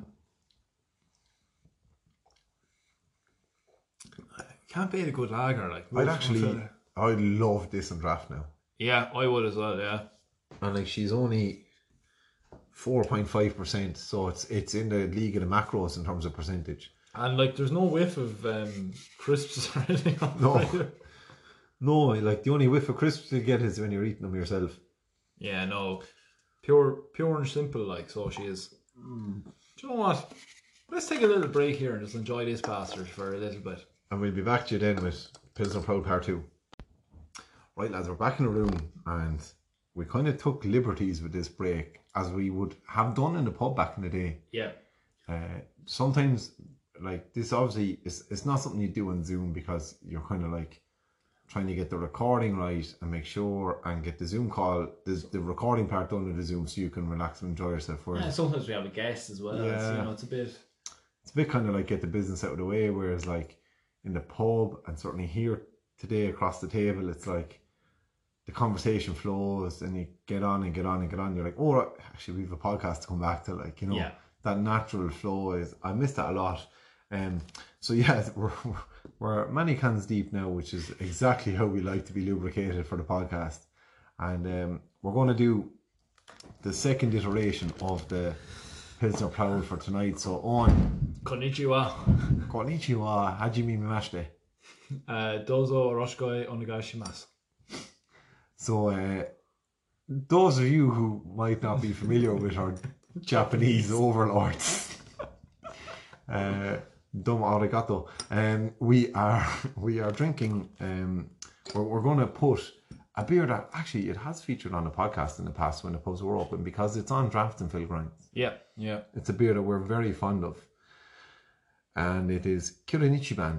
I can't beat a good lager, like I'd actually, I'd love this in draft now. Yeah, I would as well, yeah. And like, she's only four point five percent, so it's it's in the league of the macros in terms of percentage. And like there's no whiff of um crisps or anything on No. it either. No, like the only whiff of crisps you get is when you're eating them yourself. Yeah, no. Pure pure and simple, like, so she is. Mm. Do you know what? Let's take a little break here and just enjoy this bastard for a little bit. And we'll be back to you then with Pilsner Prowl Part two. Right, lads, we're back in the room and we kind of took liberties with this break as we would have done in the pub back in the day. Yeah. Uh, sometimes, like, this obviously is it's not something you do on Zoom because you're kind of like trying to get the recording right and make sure and get the Zoom call, the, the recording part done with the Zoom so you can relax and enjoy yourself. Whereas Yeah, sometimes we have a guest as well. Yeah. So, you know, it's a bit. it's a bit kind of like get the business out of the way, whereas like in the pub and certainly here today across the table, it's like the conversation flows and you get on and get on and get on. You're like, oh, right, actually we have a podcast to come back to, like, you know, Yeah. that natural flow is, I miss that a lot. Um, so yeah, we're, we're many cans deep now, which is exactly how we like to be lubricated for the podcast. And um, we're going to do the second iteration of the Pilsner Prowl for tonight. So on Konnichiwa. Konnichiwa, hajime mimashite. Uh, dozo oroshikoi onegaishimasu. So uh, those of you who might not be familiar with our Japanese overlords, uh, domo arigato. Um, we are we are drinking. Um, we're we're going to put a beer that actually it has featured on the podcast in the past when the pubs were open because it's on draft and fill grinds. Yeah, yeah. It's a beer that we're very fond of, and it is Kirin Ichiban.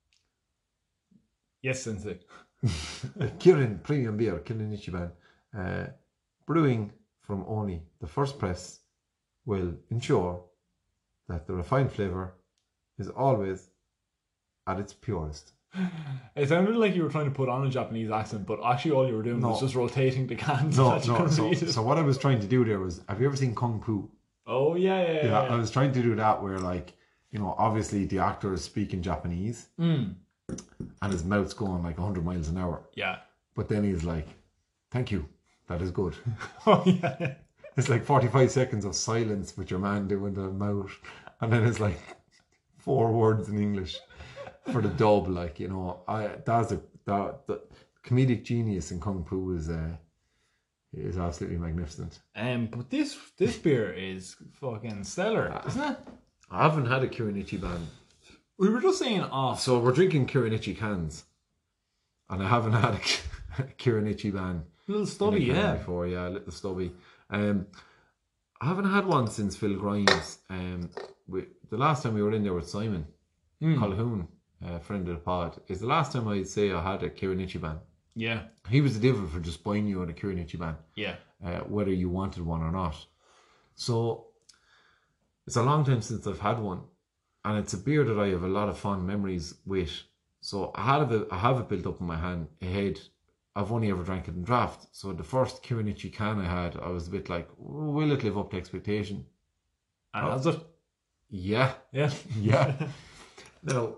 Yes, Sensei. Kirin Premium Beer, Kirin Ichiban. Uh, brewing from Oni, the first press will ensure that the refined flavour is always at its purest. It sounded like you were trying to put on a Japanese accent, but actually all you were doing No. was just rotating the cans. No, that you no. could So, read it. so what I was trying to do there was, have you ever seen Kung Fu? Oh, yeah, yeah, yeah. Yeah, yeah. I was trying to do that where, like, you know, obviously the actor is speaking Japanese Mm. and his mouth's going like one hundred miles an hour. Yeah. But then he's like, thank you, that is good. Oh, yeah. It's like forty-five seconds of silence with your man doing the mouth, and then it's like four words in English for the dub. Like, you know, I that's a that the comedic genius in Kung Fu is uh, is absolutely magnificent. Um, but this this beer is fucking stellar, isn't it? I haven't had a Kirin Ichiban, We were just saying off. so we're drinking Kirin Ichi cans, and I haven't had a Kirin Ichiban. Little stubby, in a can yeah. before, yeah, a little stubby. Um, I haven't had one since Phil Grimes. Um, we, the last time we were in there with Simon mm. Colquhoun, uh, friend of the pod, is the last time I'd say I had a Kieran Ichiban. Yeah. He was the devil for just buying you on a Kieran Ichiban. Yeah. Uh, whether you wanted one or not. So it's a long time since I've had one, and it's a beer that I have a lot of fond memories with. So I have it, I have it built up in my hand ahead. I've only ever drank it in draft. So the first Kieran Ichi can I had, I was a bit like, will it live up to expectation? And oh, has it? Yeah. Yeah. Yeah. Now,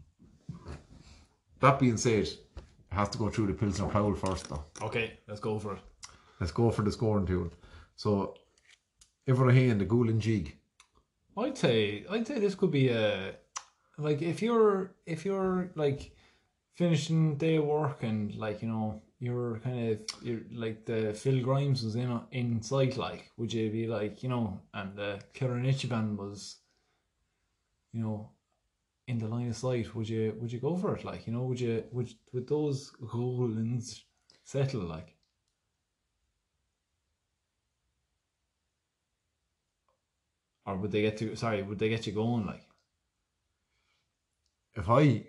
that being said, it has to go through the Pilsner Prowl first though. Okay, let's go for it. Let's go for the scoring tool. So, Ibrahim, the Gulen Jig. I'd say, I'd say this could be a, like if you're, if you're like finishing day of work and like, you know, you're kind of, you're like the Phil Grimes was in in sight, like, would you be like, you know, and the Kieran Ichiban was, you know, in the line of sight, would you, would you go for it? Like, you know, would you, would, would those Gulens settle like? Or would they get to, sorry, would they get you going like? If I,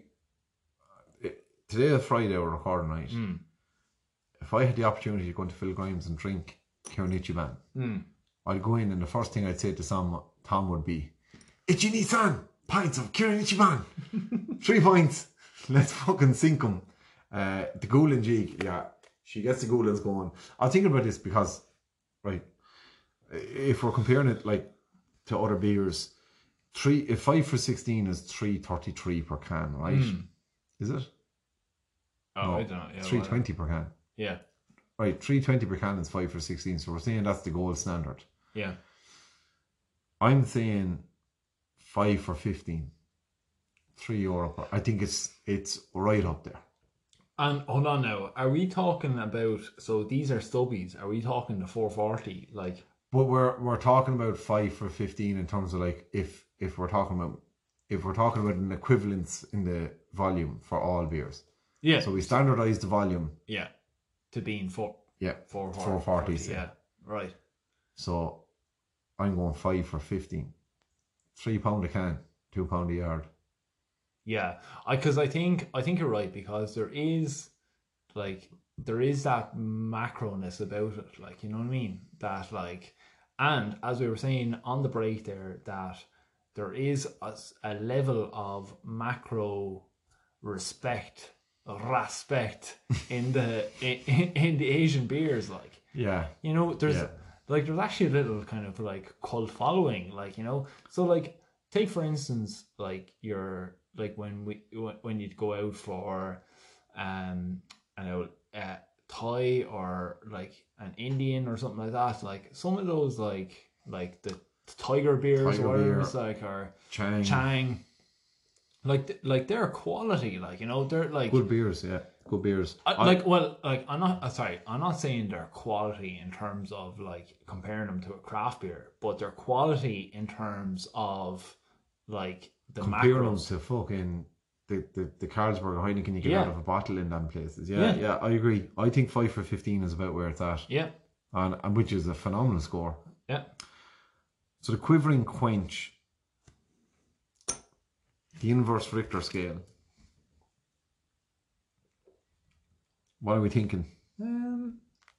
today is Friday, we're recording night. Mm. If I had the opportunity to go into Phil Grimes and drink Kieran Ichiban, mm. I'd go in and the first thing I'd say to Sam, Tom would be, Ichi-ni-san, pints of Kieran Ichiban. Three points. Let's fucking sink them. Uh, the Gulen Jig, yeah. She gets the Gulens going. I'm thinking about this because, right, if we're comparing it like to other beers, three if five for sixteen is three thirty three per can, right? Mm. Is it? Oh, no, I don't know. Yeah, three twenty per can. Yeah. Right, three twenty per can is five for sixteen. So we're saying that's the gold standard. Yeah. I'm saying five for fifteen. Three euro per. I think it's it's right up there. And hold on now, are we talking about? So these are stubbies. Are we talking the four forty like? But we're we're talking about five for fifteen in terms of like if if we're talking about if we're talking about an equivalence in the volume for all beers. Yeah. So we standardise the volume. Yeah. To being four. Yeah. Four four forty. Yeah. Right. So I'm going five for fifteen. Three pound a can, two pound a yard. Yeah, I because I think I think you're right because there is like there is that macroness about it, like you know what I mean. That like, and as we were saying on the break there, that there is a, a level of macro respect, respect in the in, in the Asian beers, like yeah, you know, there's yeah. like there's actually a little kind of like cult following, like you know, so like take for instance like your. Like when we when you'd go out for, um, I know, uh, Thai or like an Indian or something like that. Like some of those like like the Tiger beers Tiger or whatever beer, it's like or Chang, Chang, like like they're quality. Like you know they're like good beers. Yeah, good beers. I, I, like well like I'm not uh, sorry I'm not saying they're quality in terms of like comparing them to a craft beer, but they're quality in terms of like. The compare them macros. to fucking the, the, the Carlsberg Heineken you get yeah. out of a bottle in them places. Yeah, yeah, yeah, I agree. I think five for fifteen is about where it's at. Yeah. And, and which is a phenomenal score. Yeah. So the Quivering Quench, the inverse Richter scale. What are we thinking? Um,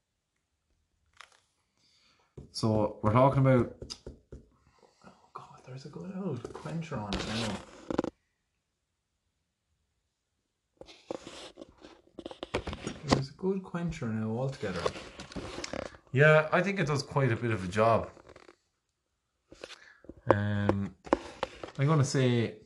so we're talking about. There's a good old quencher on it now. There's a good quencher now altogether. Yeah, I think it does quite a bit of a job. Um, I'm going to say...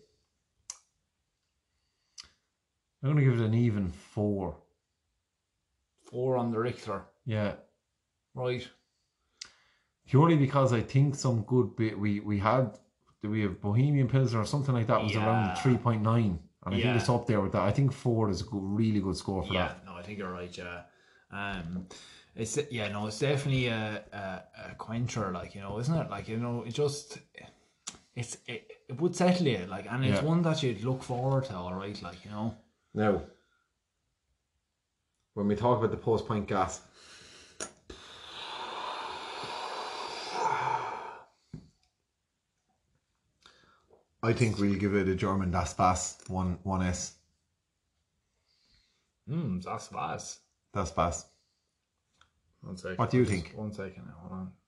I'm going to give it an even four. Four on the Richter. Yeah. Right. Purely because I think some good bit... We, we had... Do we have Bohemian Pilsner or something like that was yeah. around three point nine, and I yeah. think it's up there with that. I think four is a good, really good score for yeah, that. Yeah, no, I think you're right. Yeah, um, it's yeah, no, it's definitely a, a a quencher, like you know, isn't it? Like you know, it just it's it, it would settle you, like, and it's yeah. one that you'd look forward to, all right, like you know. Now, when we talk about the post pint gas. I think we'll give it a German Das Pass, one one S. Hmm, Das Pass. Das Pass. One second. What do you Just think? One second now, hold on.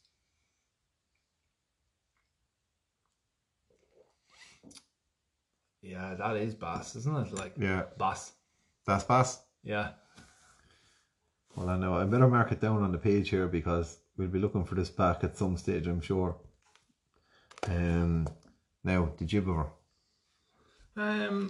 Yeah, that is Bass, isn't it? Like Yeah. Bass. Das Pass. Yeah. Well, I know. I better mark it down on the page here because we'll be looking for this back at some stage, I'm sure. Um, now, the gibber. Um,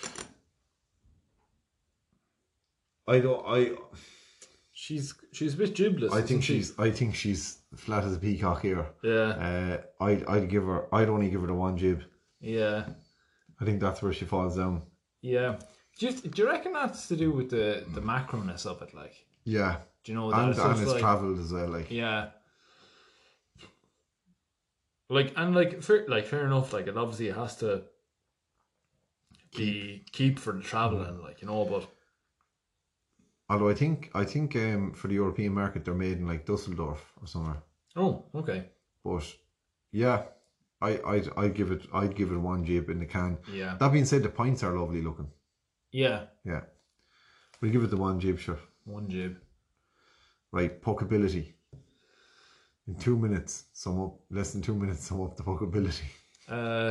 I don't. I. she's she's a bit gibless. I think isn't she? she's. I think she's flat as a peacock here. Yeah. Uh, I. I'd give her. I'd only give her the one jib. Yeah. I think that's where she falls down. Yeah. Do you, do you reckon that's to do with the the macroness of it? Like, Yeah. do you know that? And, it's and just it's like, travelled as well. Like. Yeah. Like and like fair, like fair enough. Like it obviously has to be keep for the travelling, like you know. But Although I think I think um for the European market they're made in like Dusseldorf or somewhere. oh, okay, But yeah, I I'd I'd give it I'd give it one jib in the can. yeah, That being said, the pints are lovely looking. yeah, Yeah. We'll give it the one jib, sure. one jib. Right, puckability. In two minutes, sum up less than two minutes, sum up the puckability. Uh,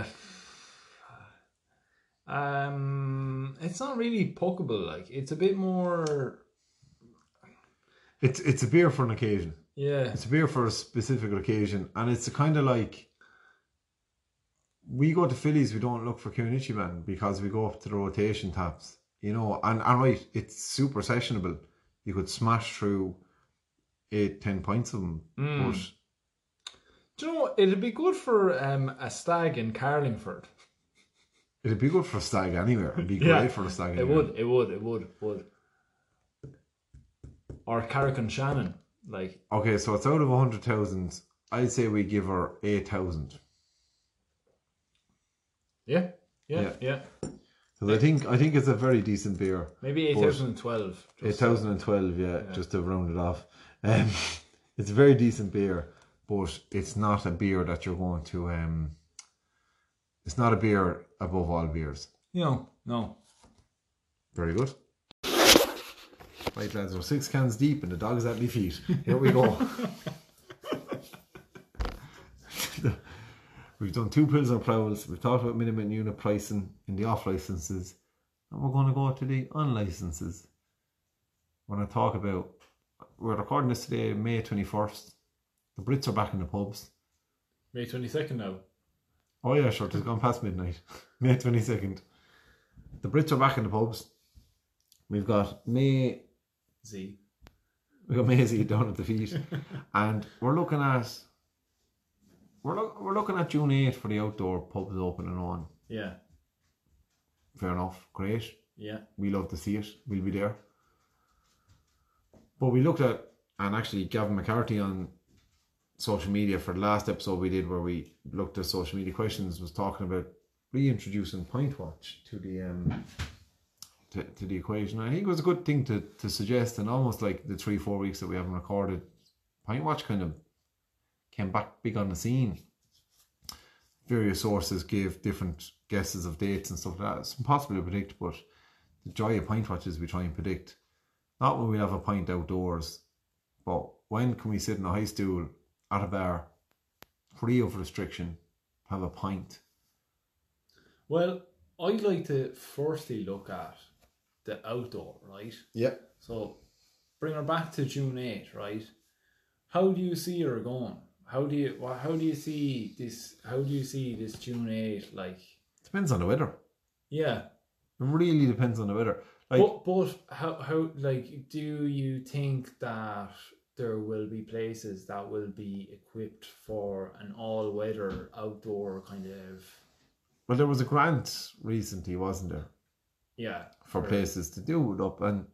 um, it's not really puckable. Like it's a bit more. It's it's a beer for an occasion. Yeah, It's a beer for a specific occasion, and it's a kind of like we go to Phillies, we don't look for Kunichi Man because we go up to the rotation taps, you know. And and right, it's super sessionable. You could smash through eight, ten pints of them, Mm. but do you know what? It'd be good for um a stag in Carlingford. it'd be good for a stag anywhere. It'd be Yeah, great for a stag It anywhere. would, it would, it would, would. Or Carrick Shannon, like Okay, so it's out of a hundred thousand. I'd say we give her eight thousand. yeah, yeah, Yeah. yeah. Because I think I think it's a very decent beer. Maybe eight thousand and twelve. Eight thousand and twelve, yeah, just to round it off. Um, it's a very decent beer, but it's not a beer that you're going to. Um, it's not a beer above all beers. No, no. Very good. Right, lads, we're six cans deep and the dog's at my feet. Here we go. We've done two Pilsner Ploughs. We've talked about minimum unit pricing in the off licenses, and we're going to go to the on licenses. We're going to talk about. We're recording this today, May twenty-first. The Brits are back in the pubs. May twenty-second now. Oh yeah, sure, it's gone past midnight. May twenty-second. The Brits are back in the pubs. We've got May Z. We've got Maisie down at the feet. And we're looking at we're look, we're looking at June eighth for the outdoor pubs opening on. Yeah, Fair enough, great. yeah. We love to see it. We'll be there. But we looked at, and actually Gavin McCarthy on social media for the last episode we did where we looked at social media questions was talking about reintroducing Pint Watch to the um to, to the equation. I think it was a good thing to, to suggest, and almost like the three, four weeks that we haven't recorded, Pint Watch kind of came back big on the scene. Various sources gave different guesses of dates and stuff like that. It's impossible to predict, but the joy of Pint Watch is we try and predict. Not when we have a pint outdoors, but when can we sit in a high stool at a bar, free of restriction, have a pint? Well, I'd like to firstly look at the outdoor, right? Yeah. So, bring her back to June eighth, right? How do you see her going? How do you wha- how do you see this? How do you see this June eighth? Like, Depends on the weather. yeah, It really depends on the weather. Like, but but how how like do you think that there will be places that will be equipped for an all weather outdoor kind of well, there was a grant recently, wasn't there, yeah for places to do it up, and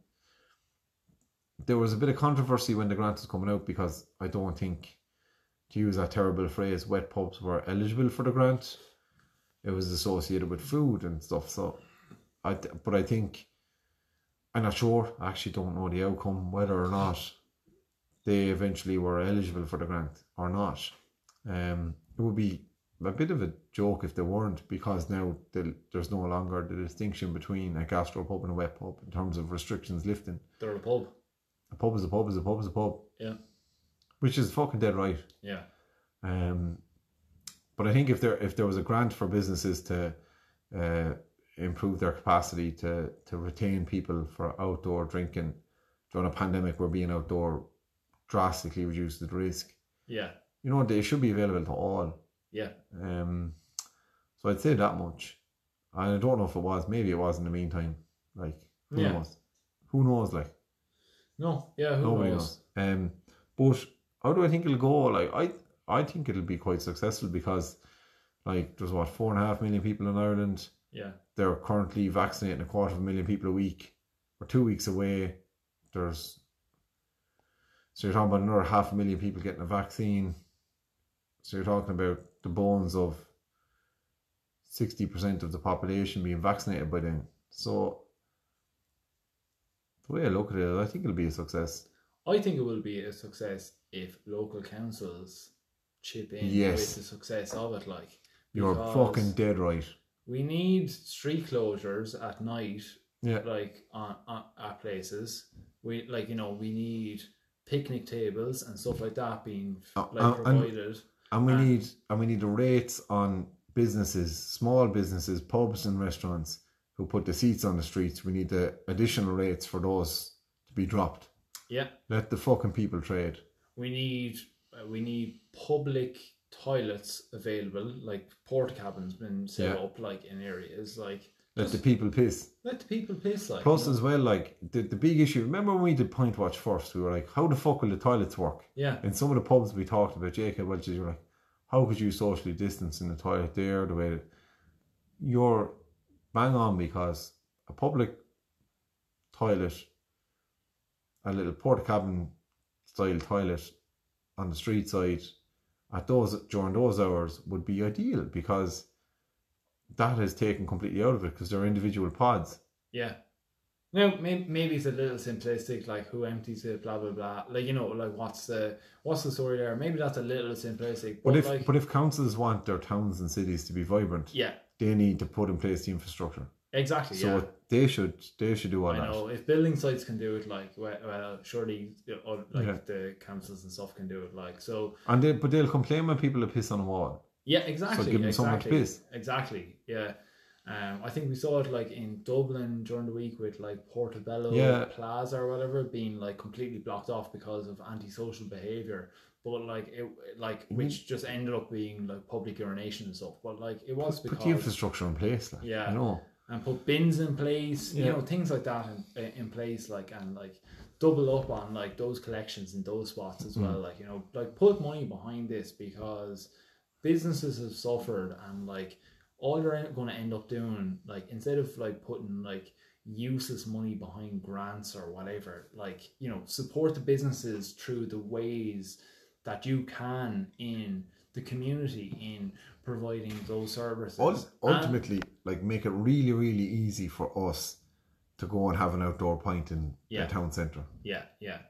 there was a bit of controversy when the grant was coming out because I don't think, to use that terrible phrase, wet pubs were eligible for the grant. It was associated with food and stuff. So, I but I think, I'm not sure. I actually don't know the outcome, whether or not they eventually were eligible for the grant or not. Um, it would be a bit of a joke if they weren't, because now there's no longer the distinction between a gastropub and a wet pub in terms of restrictions lifting. They're a pub. A pub is a pub is a pub is a pub. Yeah. Which is fucking dead right. Yeah. Um, but I think if there if there was a grant for businesses to uh, improve their capacity to to retain people for outdoor drinking during a pandemic where being outdoor drastically reduces the risk. Yeah. You know, they should be available to all. Yeah. Um, so I'd say that much. And I don't know if it was. Maybe it was in the meantime. Like, who yeah. knows? Who knows, like? No, yeah, who Nobody knows? knows. Um, but how do I think it'll go? Like, I I think it'll be quite successful because, like, there's what, four and a half million people in Ireland. Yeah. They're currently vaccinating a quarter of a million people a week. We're two weeks away. There's... So you're talking about another half a million people getting a vaccine. So you're talking about the bones of sixty percent of the population being vaccinated by then. So the way I look at it, I think it'll be a success. I think it will be a success if local councils chip in yes. with the success of it. Like, you're fucking dead right. We need street closures at night. Yeah. Like on, on at places. We like you know we need picnic tables and stuff like that being like uh, provided. And, And we and, need and we need the rates on businesses, small businesses, pubs and restaurants who put the seats on the streets. We need the additional rates for those to be dropped. Yeah. Let the fucking people trade. We need uh, we need public toilets available, like porta cabins been set yeah. up like in areas like. Let the people piss. Let the people piss, like. Plus, you know? as well, like the, the big issue. Remember when we did Point Watch first? We were like, "How the fuck will the toilets work?" Yeah. In some of the pubs we talked about, J K Welch's, you were like, "How could you socially distance in the toilet there?" The way that you're bang on, because a public toilet, a little porta cabin style toilet on the street side at those during those hours would be ideal, because that is taken completely out of it because they're individual pods. Yeah. Now, maybe, maybe it's a little simplistic, like who empties it, blah, blah, blah. Like, you know, like what's the what's the story there? Maybe that's a little simplistic. But, but if like, but if councils want their towns and cities to be vibrant, yeah, they need to put in place the infrastructure. Exactly, so yeah. they should they should do all I that. I know, if building sites can do it, like, well, well surely like yeah. the councils and stuff can do it, like, so. And they, but they'll complain when people have piss on a wall. Yeah, exactly. So give them exactly, someone to piss. Exactly, yeah. Um, I think we saw it like in Dublin during the week with like Portobello yeah. Plaza or whatever being like completely blocked off because of antisocial behaviour. But like it, like which just ended up being like public urination and stuff. But like it was put, because put the infrastructure in place, like, yeah, you know, and put bins in place, yeah. you know, things like that in in place, like, and like double up on like those collections in those spots as well. Mm. Like, you know, like put money behind this, because businesses have suffered, and like all they're going to end up doing, like, instead of like putting like useless money behind grants or whatever, like, you know, support the businesses through the ways that you can in the community in providing those services. Ultimately, and, like, make it really, really easy for us to go and have an outdoor pint in yeah. the town centre. Yeah, yeah.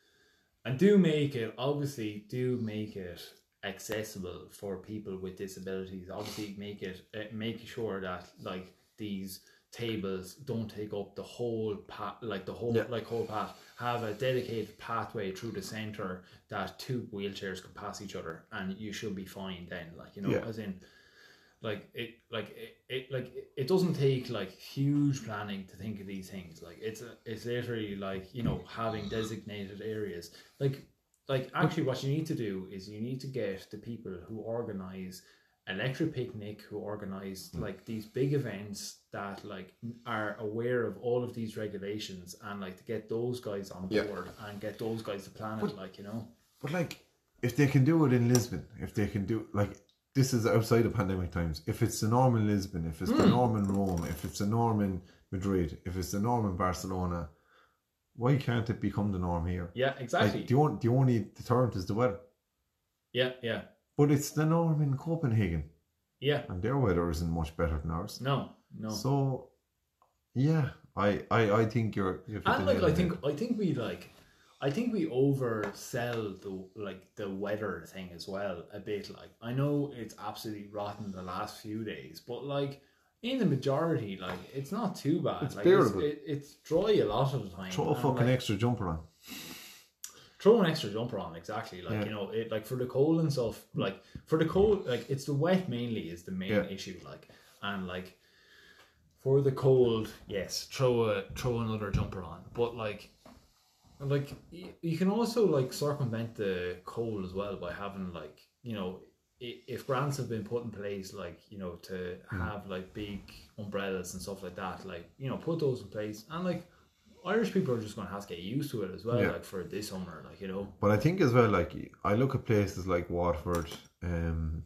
And do make it, obviously, do make it accessible for people with disabilities. Obviously, make it uh, make sure that like these tables don't take up the whole path, like the whole yeah. like whole path. Have a dedicated pathway through the centre that two wheelchairs can pass each other, and you should be fine then. Like, you know, yeah. as in, like it, like it, it, like it doesn't take like huge planning to think of these things. Like it's a, it's literally like, you know, having designated areas. Like. Like, actually, what you need to do is you need to get the people who organise Electric Picnic, who organise, like, these big events that, like, are aware of all of these regulations, and, like, to get those guys on board yeah. and get those guys to plan but, it, like, you know. But, like, if they can do it in Lisbon, if they can do, like, this is outside of pandemic times, if it's the norm in Lisbon, if it's mm. the norm in Rome, if it's the norm in Madrid, if it's the norm in Barcelona, why can't it become the norm here? Yeah, exactly. Like, the, only, the only deterrent is the weather. Yeah, yeah. But it's the norm in Copenhagen. Yeah. And their weather isn't much better than ours. No, no. So, yeah, I, I, I think you're... you're and like, I think, I think we like... I think we oversell the like the weather thing as well a bit. Like I know it's absolutely rotten the last few days, but like in the majority, like it's not too bad. It's like, bearable. It's, it, it's dry a lot of the time. Throw a and, fucking like, extra jumper on. Throw an extra jumper on, exactly. Like, Yeah. you know, it like for the cold and stuff, like for the cold, like it's the wet mainly is the main Yeah. issue. Like, and like for the cold, yes, throw a throw another jumper on. But like, like y- you can also like circumvent the cold as well by having like, you know, i- if grants have been put in place, like, you know, to have like big umbrellas and stuff like that, like, you know, put those in place. And like Irish people are just going to have to get used to it as well, Yeah. like for this summer, like, you know. But I think as well, like I look at places like Waterford. Um,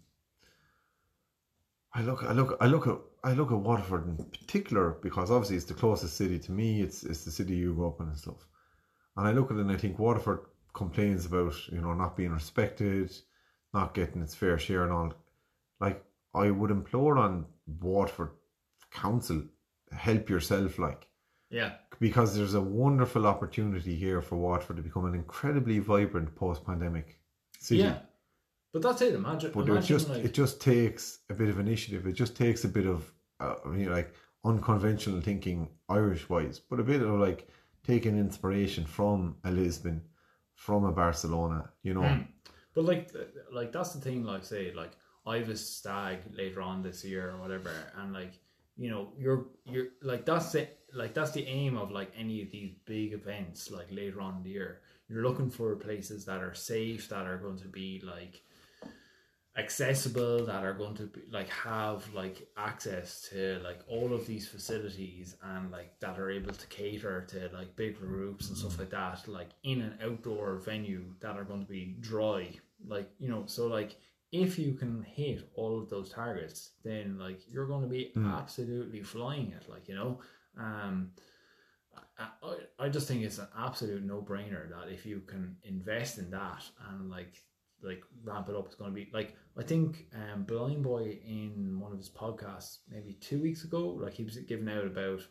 I look, I look, I look at, I look at Waterford in particular because obviously it's the closest city to me. It's it's the city you grew up in and stuff. And I look at it and I think Waterford complains about, you know, not being respected, not getting its fair share and all. Like I would implore on Waterford Council, help yourself, like. Yeah. Because there's a wonderful opportunity here for Waterford to become an incredibly vibrant post-pandemic city. Yeah, but that's it. Imagine, But it imagine just like, it just takes a bit of initiative. It just takes a bit of uh, you know, like unconventional thinking, Irish-wise, but a bit of like taking inspiration from a Lisbon, from a Barcelona. You know, Mm. But like, th- like that's the thing. Like, say, like I have a stag later on this year or whatever, and like, you know, you're you're like that's it. Like that's the aim of like any of these big events. Like later on in the year, you're looking for places that are safe, that are going to be like accessible, that are going to be like have like access to like all of these facilities, and like that are able to cater to like big groups and stuff like that, like in an outdoor venue that are going to be dry, like, you know. So like if you can hit all of those targets, then like you're going to be absolutely flying it, like, you know. um I, I I just think it's an absolute no-brainer that if you can invest in that and like like ramp it up, it's going to be like, I think um Blind Boy in one of his podcasts maybe two weeks ago, like he was giving out about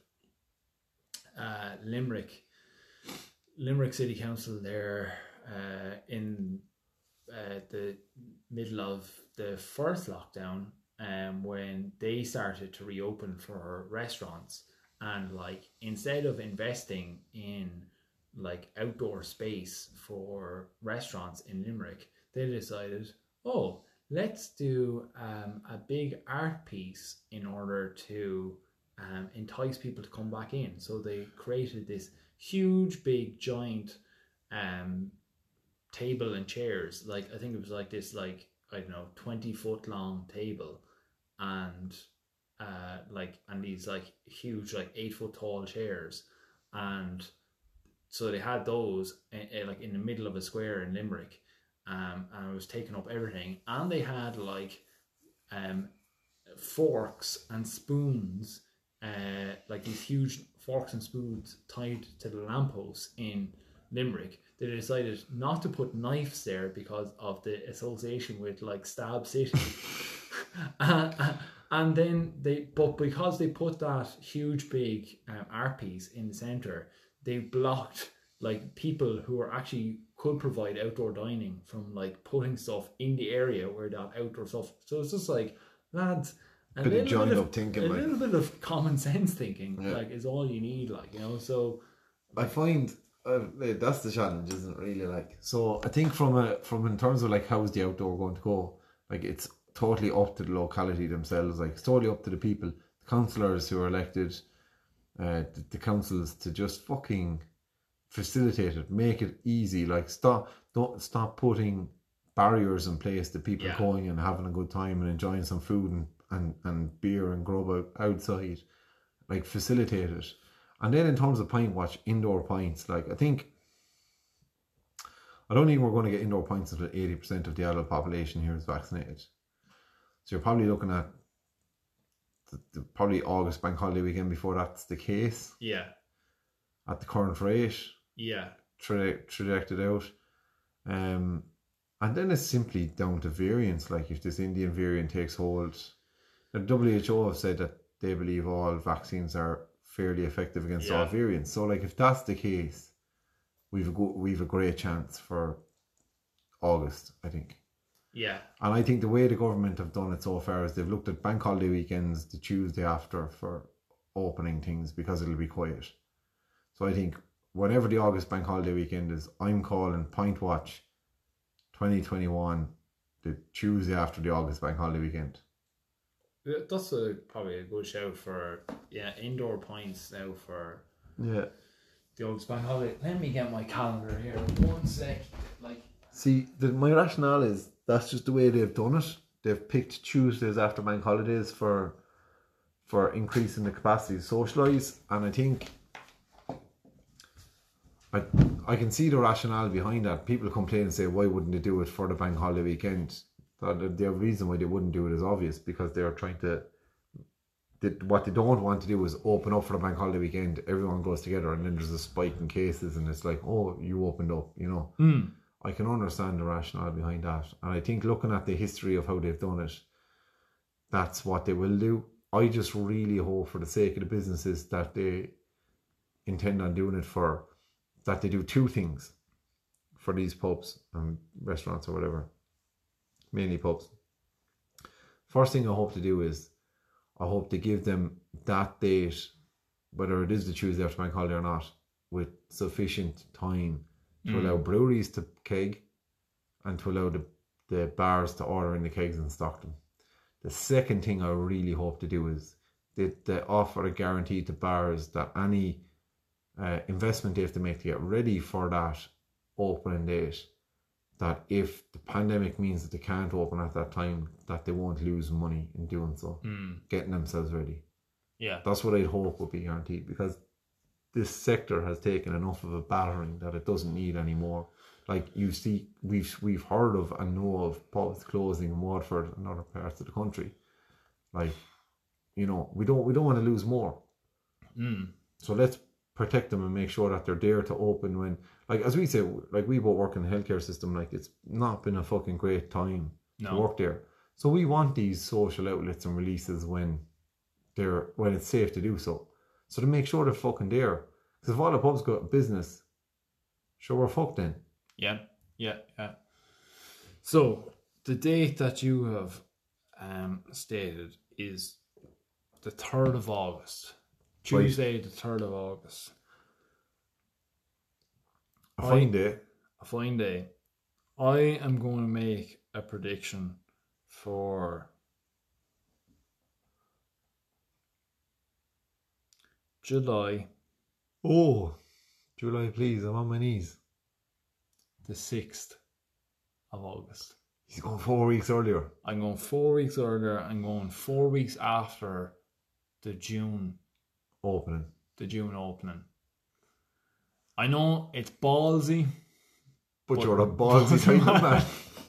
uh Limerick Limerick City Council there uh in uh the middle of the first lockdown, um when they started to reopen for restaurants, and like instead of investing in like outdoor space for restaurants in Limerick, they decided, oh, let's do um, a big art piece in order to um, entice people to come back in. So they created this huge, big, giant um, table and chairs. Like I think it was like this, like, I don't know, twenty foot long table, and uh, like and these like huge, like eight foot tall chairs, and so they had those uh, like in the middle of a square in Limerick. Um, and it was taking up everything, and they had like um, forks and spoons, uh, like these huge forks and spoons tied to the lampposts in Limerick. They decided not to put knives there because of the association with like Stab City. uh, and then they, but because they put that huge big um, art piece in the center, they blocked like people who are actually could provide outdoor dining from like putting stuff in the area where that outdoor stuff. So it's just like, lads, a Bit of little joined bit up of, thinking, a like. little bit of common sense thinking, Yeah. like, is all you need, like, you know. So I find uh, that's the challenge, isn't it? Really, like. So I think from a from in terms of like how is the outdoor going to go, like it's totally up to the locality themselves. Like it's totally up to the people, the councillors who are elected, uh, the, the councils to just fucking facilitate it, make it easy. Like stop, don't stop putting barriers in place to people Yeah. going and having a good time and enjoying some food and and, and beer and grub out, outside. Like facilitate it. And then in terms of pint watch, indoor pints, like I think I don't think we're going to get indoor pints until eighty percent of the adult population here is vaccinated. So you're probably looking at the, the, probably August bank holiday weekend before that's the case yeah, at the current rate, yeah, tra- trajected out. Um, and then it's simply down to variants. Like if this Indian variant takes hold, the W H O have said that they believe all vaccines are fairly effective against Yeah. all variants. So like if that's the case, we've a go- we've a great chance for August, I think. Yeah. And I think the way the government have done it so far is they've looked at bank holiday weekends the Tuesday after for opening things because it'll be quiet. So I think whenever the August bank holiday weekend is, I'm calling Pint Watch twenty twenty-one the Tuesday after the August bank holiday weekend. Yeah, that's a, probably a good shout for yeah indoor points now for yeah the August bank holiday. Let me get my calendar here. One sec. Like, see, the, my rationale is that's just the way they've done it. They've picked Tuesdays after bank holidays for for increasing the capacity to socialise, and I think I I can see the rationale behind that. People complain and say, why wouldn't they do it for the bank holiday weekend? The, the reason why they wouldn't do it is obvious, because they're trying to, they, what they don't want to do is open up for the bank holiday weekend, everyone goes together and then there's a spike in cases and it's like, oh, you opened up, you know. Mm. I can understand the rationale behind that, and I think looking at the history of how they've done it, that's what they will do. I just really hope, for the sake of the businesses that they intend on doing it for, that they do two things for these pubs and restaurants or whatever, mainly pubs. First thing I hope to do is I hope to give them that date, whether it is the Tuesday after bank holiday or not, with sufficient time to mm. allow breweries to keg and to allow the, the bars to order in the kegs and stock them. The second thing I really hope to do is that they offer a guarantee to bars that any uh, investment they have to make to get ready for that opening date, that if the pandemic means that they can't open at that time, that they won't lose money in doing so, mm. getting themselves ready. Yeah. That's what I'd hope would be guaranteed, because this sector has taken enough of a battering that it doesn't need any more. Like you see, we've we've heard of and know of pubs closing in Waterford and other parts of the country. Like, you know, we don't we don't want to lose more. Mm. So let's protect them and make sure that they're there to open when, like as we say, like we both work in the healthcare system. Like it's not been a fucking great time no. to work there. So we want these social outlets and releases when they're when it's safe to do so. So to make sure they're fucking there. Because if all the pubs go out of business, sure, we're fucked then. Yeah, yeah, yeah. So the date that you have um, stated is the third of August. Tuesday, right. The third of August. A fine day. A fine day. I am going to make a prediction for July. Oh, July, please. I'm on my knees. The sixth of August. He's going four weeks earlier. I'm going four weeks earlier. I'm going four weeks after the June opening. The June opening. I know it's ballsy. But, but you're a ballsy type of man.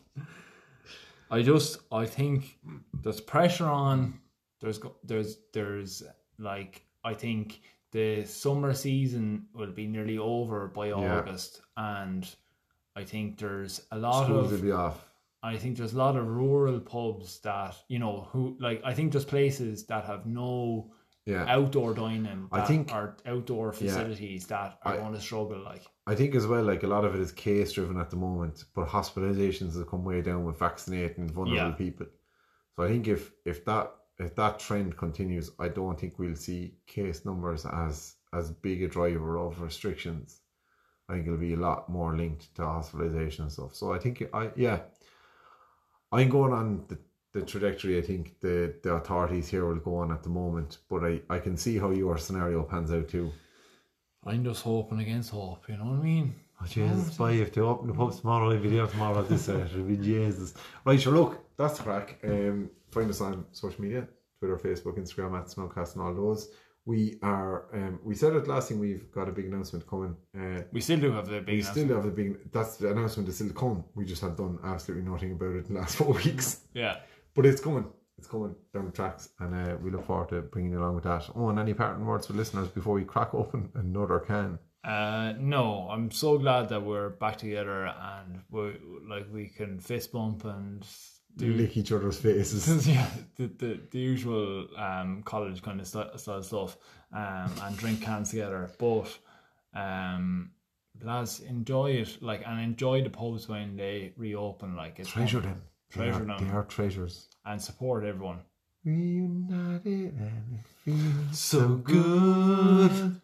I just, I think there's pressure on. There's, there's, there's like, I think the summer season will be nearly over by yeah. August, and I think there's a lot Schools of will be off. I think there's a lot of rural pubs that, you know, who like I think there's places that have no yeah. outdoor dining that I think, are outdoor facilities yeah, that are I, going to struggle. Like I think as well, like a lot of it is case driven at the moment, but hospitalizations have come way down with vaccinating vulnerable yeah. people. So I think if if that if that trend continues, I don't think we'll see case numbers as as big a driver of restrictions. I think it'll be a lot more linked to hospitalization and stuff. So I think I yeah. I'm going on the, the trajectory I think the, the authorities here will go on at the moment, but I, I can see how your scenario pans out too. I'm just hoping against hope, you know what I mean? Oh Jesus, boy, if they open the pubs tomorrow, I'll be there tomorrow at this stage. It'll be Jesus. Right, sure, look, that's the crack. Um, find us on social media, Twitter, Facebook, Instagram, at Snowcast and all those. We are, um, we said it last thing, we've got a big announcement coming. Uh, we still do have the big we announcement. still have the big, that's the announcement is still to come. We just have done absolutely nothing about it in the last four weeks. Yeah. But it's coming. It's coming down the tracks, and uh, we look forward to bringing you along with that. Oh, and any parting words for listeners before we crack open another can? Uh, no, I'm so glad that we're back together and we like we can fist bump and do lick each other's faces. Yeah, the, the the usual um college kind of st- style stuff, um, and drink cans together. But um, lads, enjoy it, like, and enjoy the pubs when they reopen. Like, it's treasure them. Treasure they are, them. They are treasures. And support everyone. Reunited and it feels so good.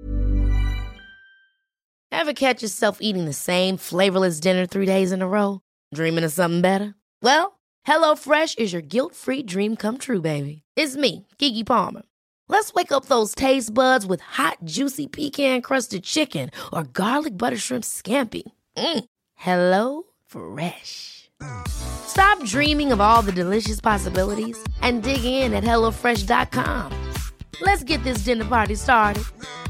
Ever catch yourself eating the same flavorless dinner three days in a row? Dreaming of something better? Well, HelloFresh is your guilt-free dream come true, baby. It's me, Keke Palmer. Let's wake up those taste buds with hot, juicy pecan-crusted chicken or garlic butter shrimp scampi. Mm. Hello Fresh. Stop dreaming of all the delicious possibilities and dig in at HelloFresh dot com. Let's get this dinner party started.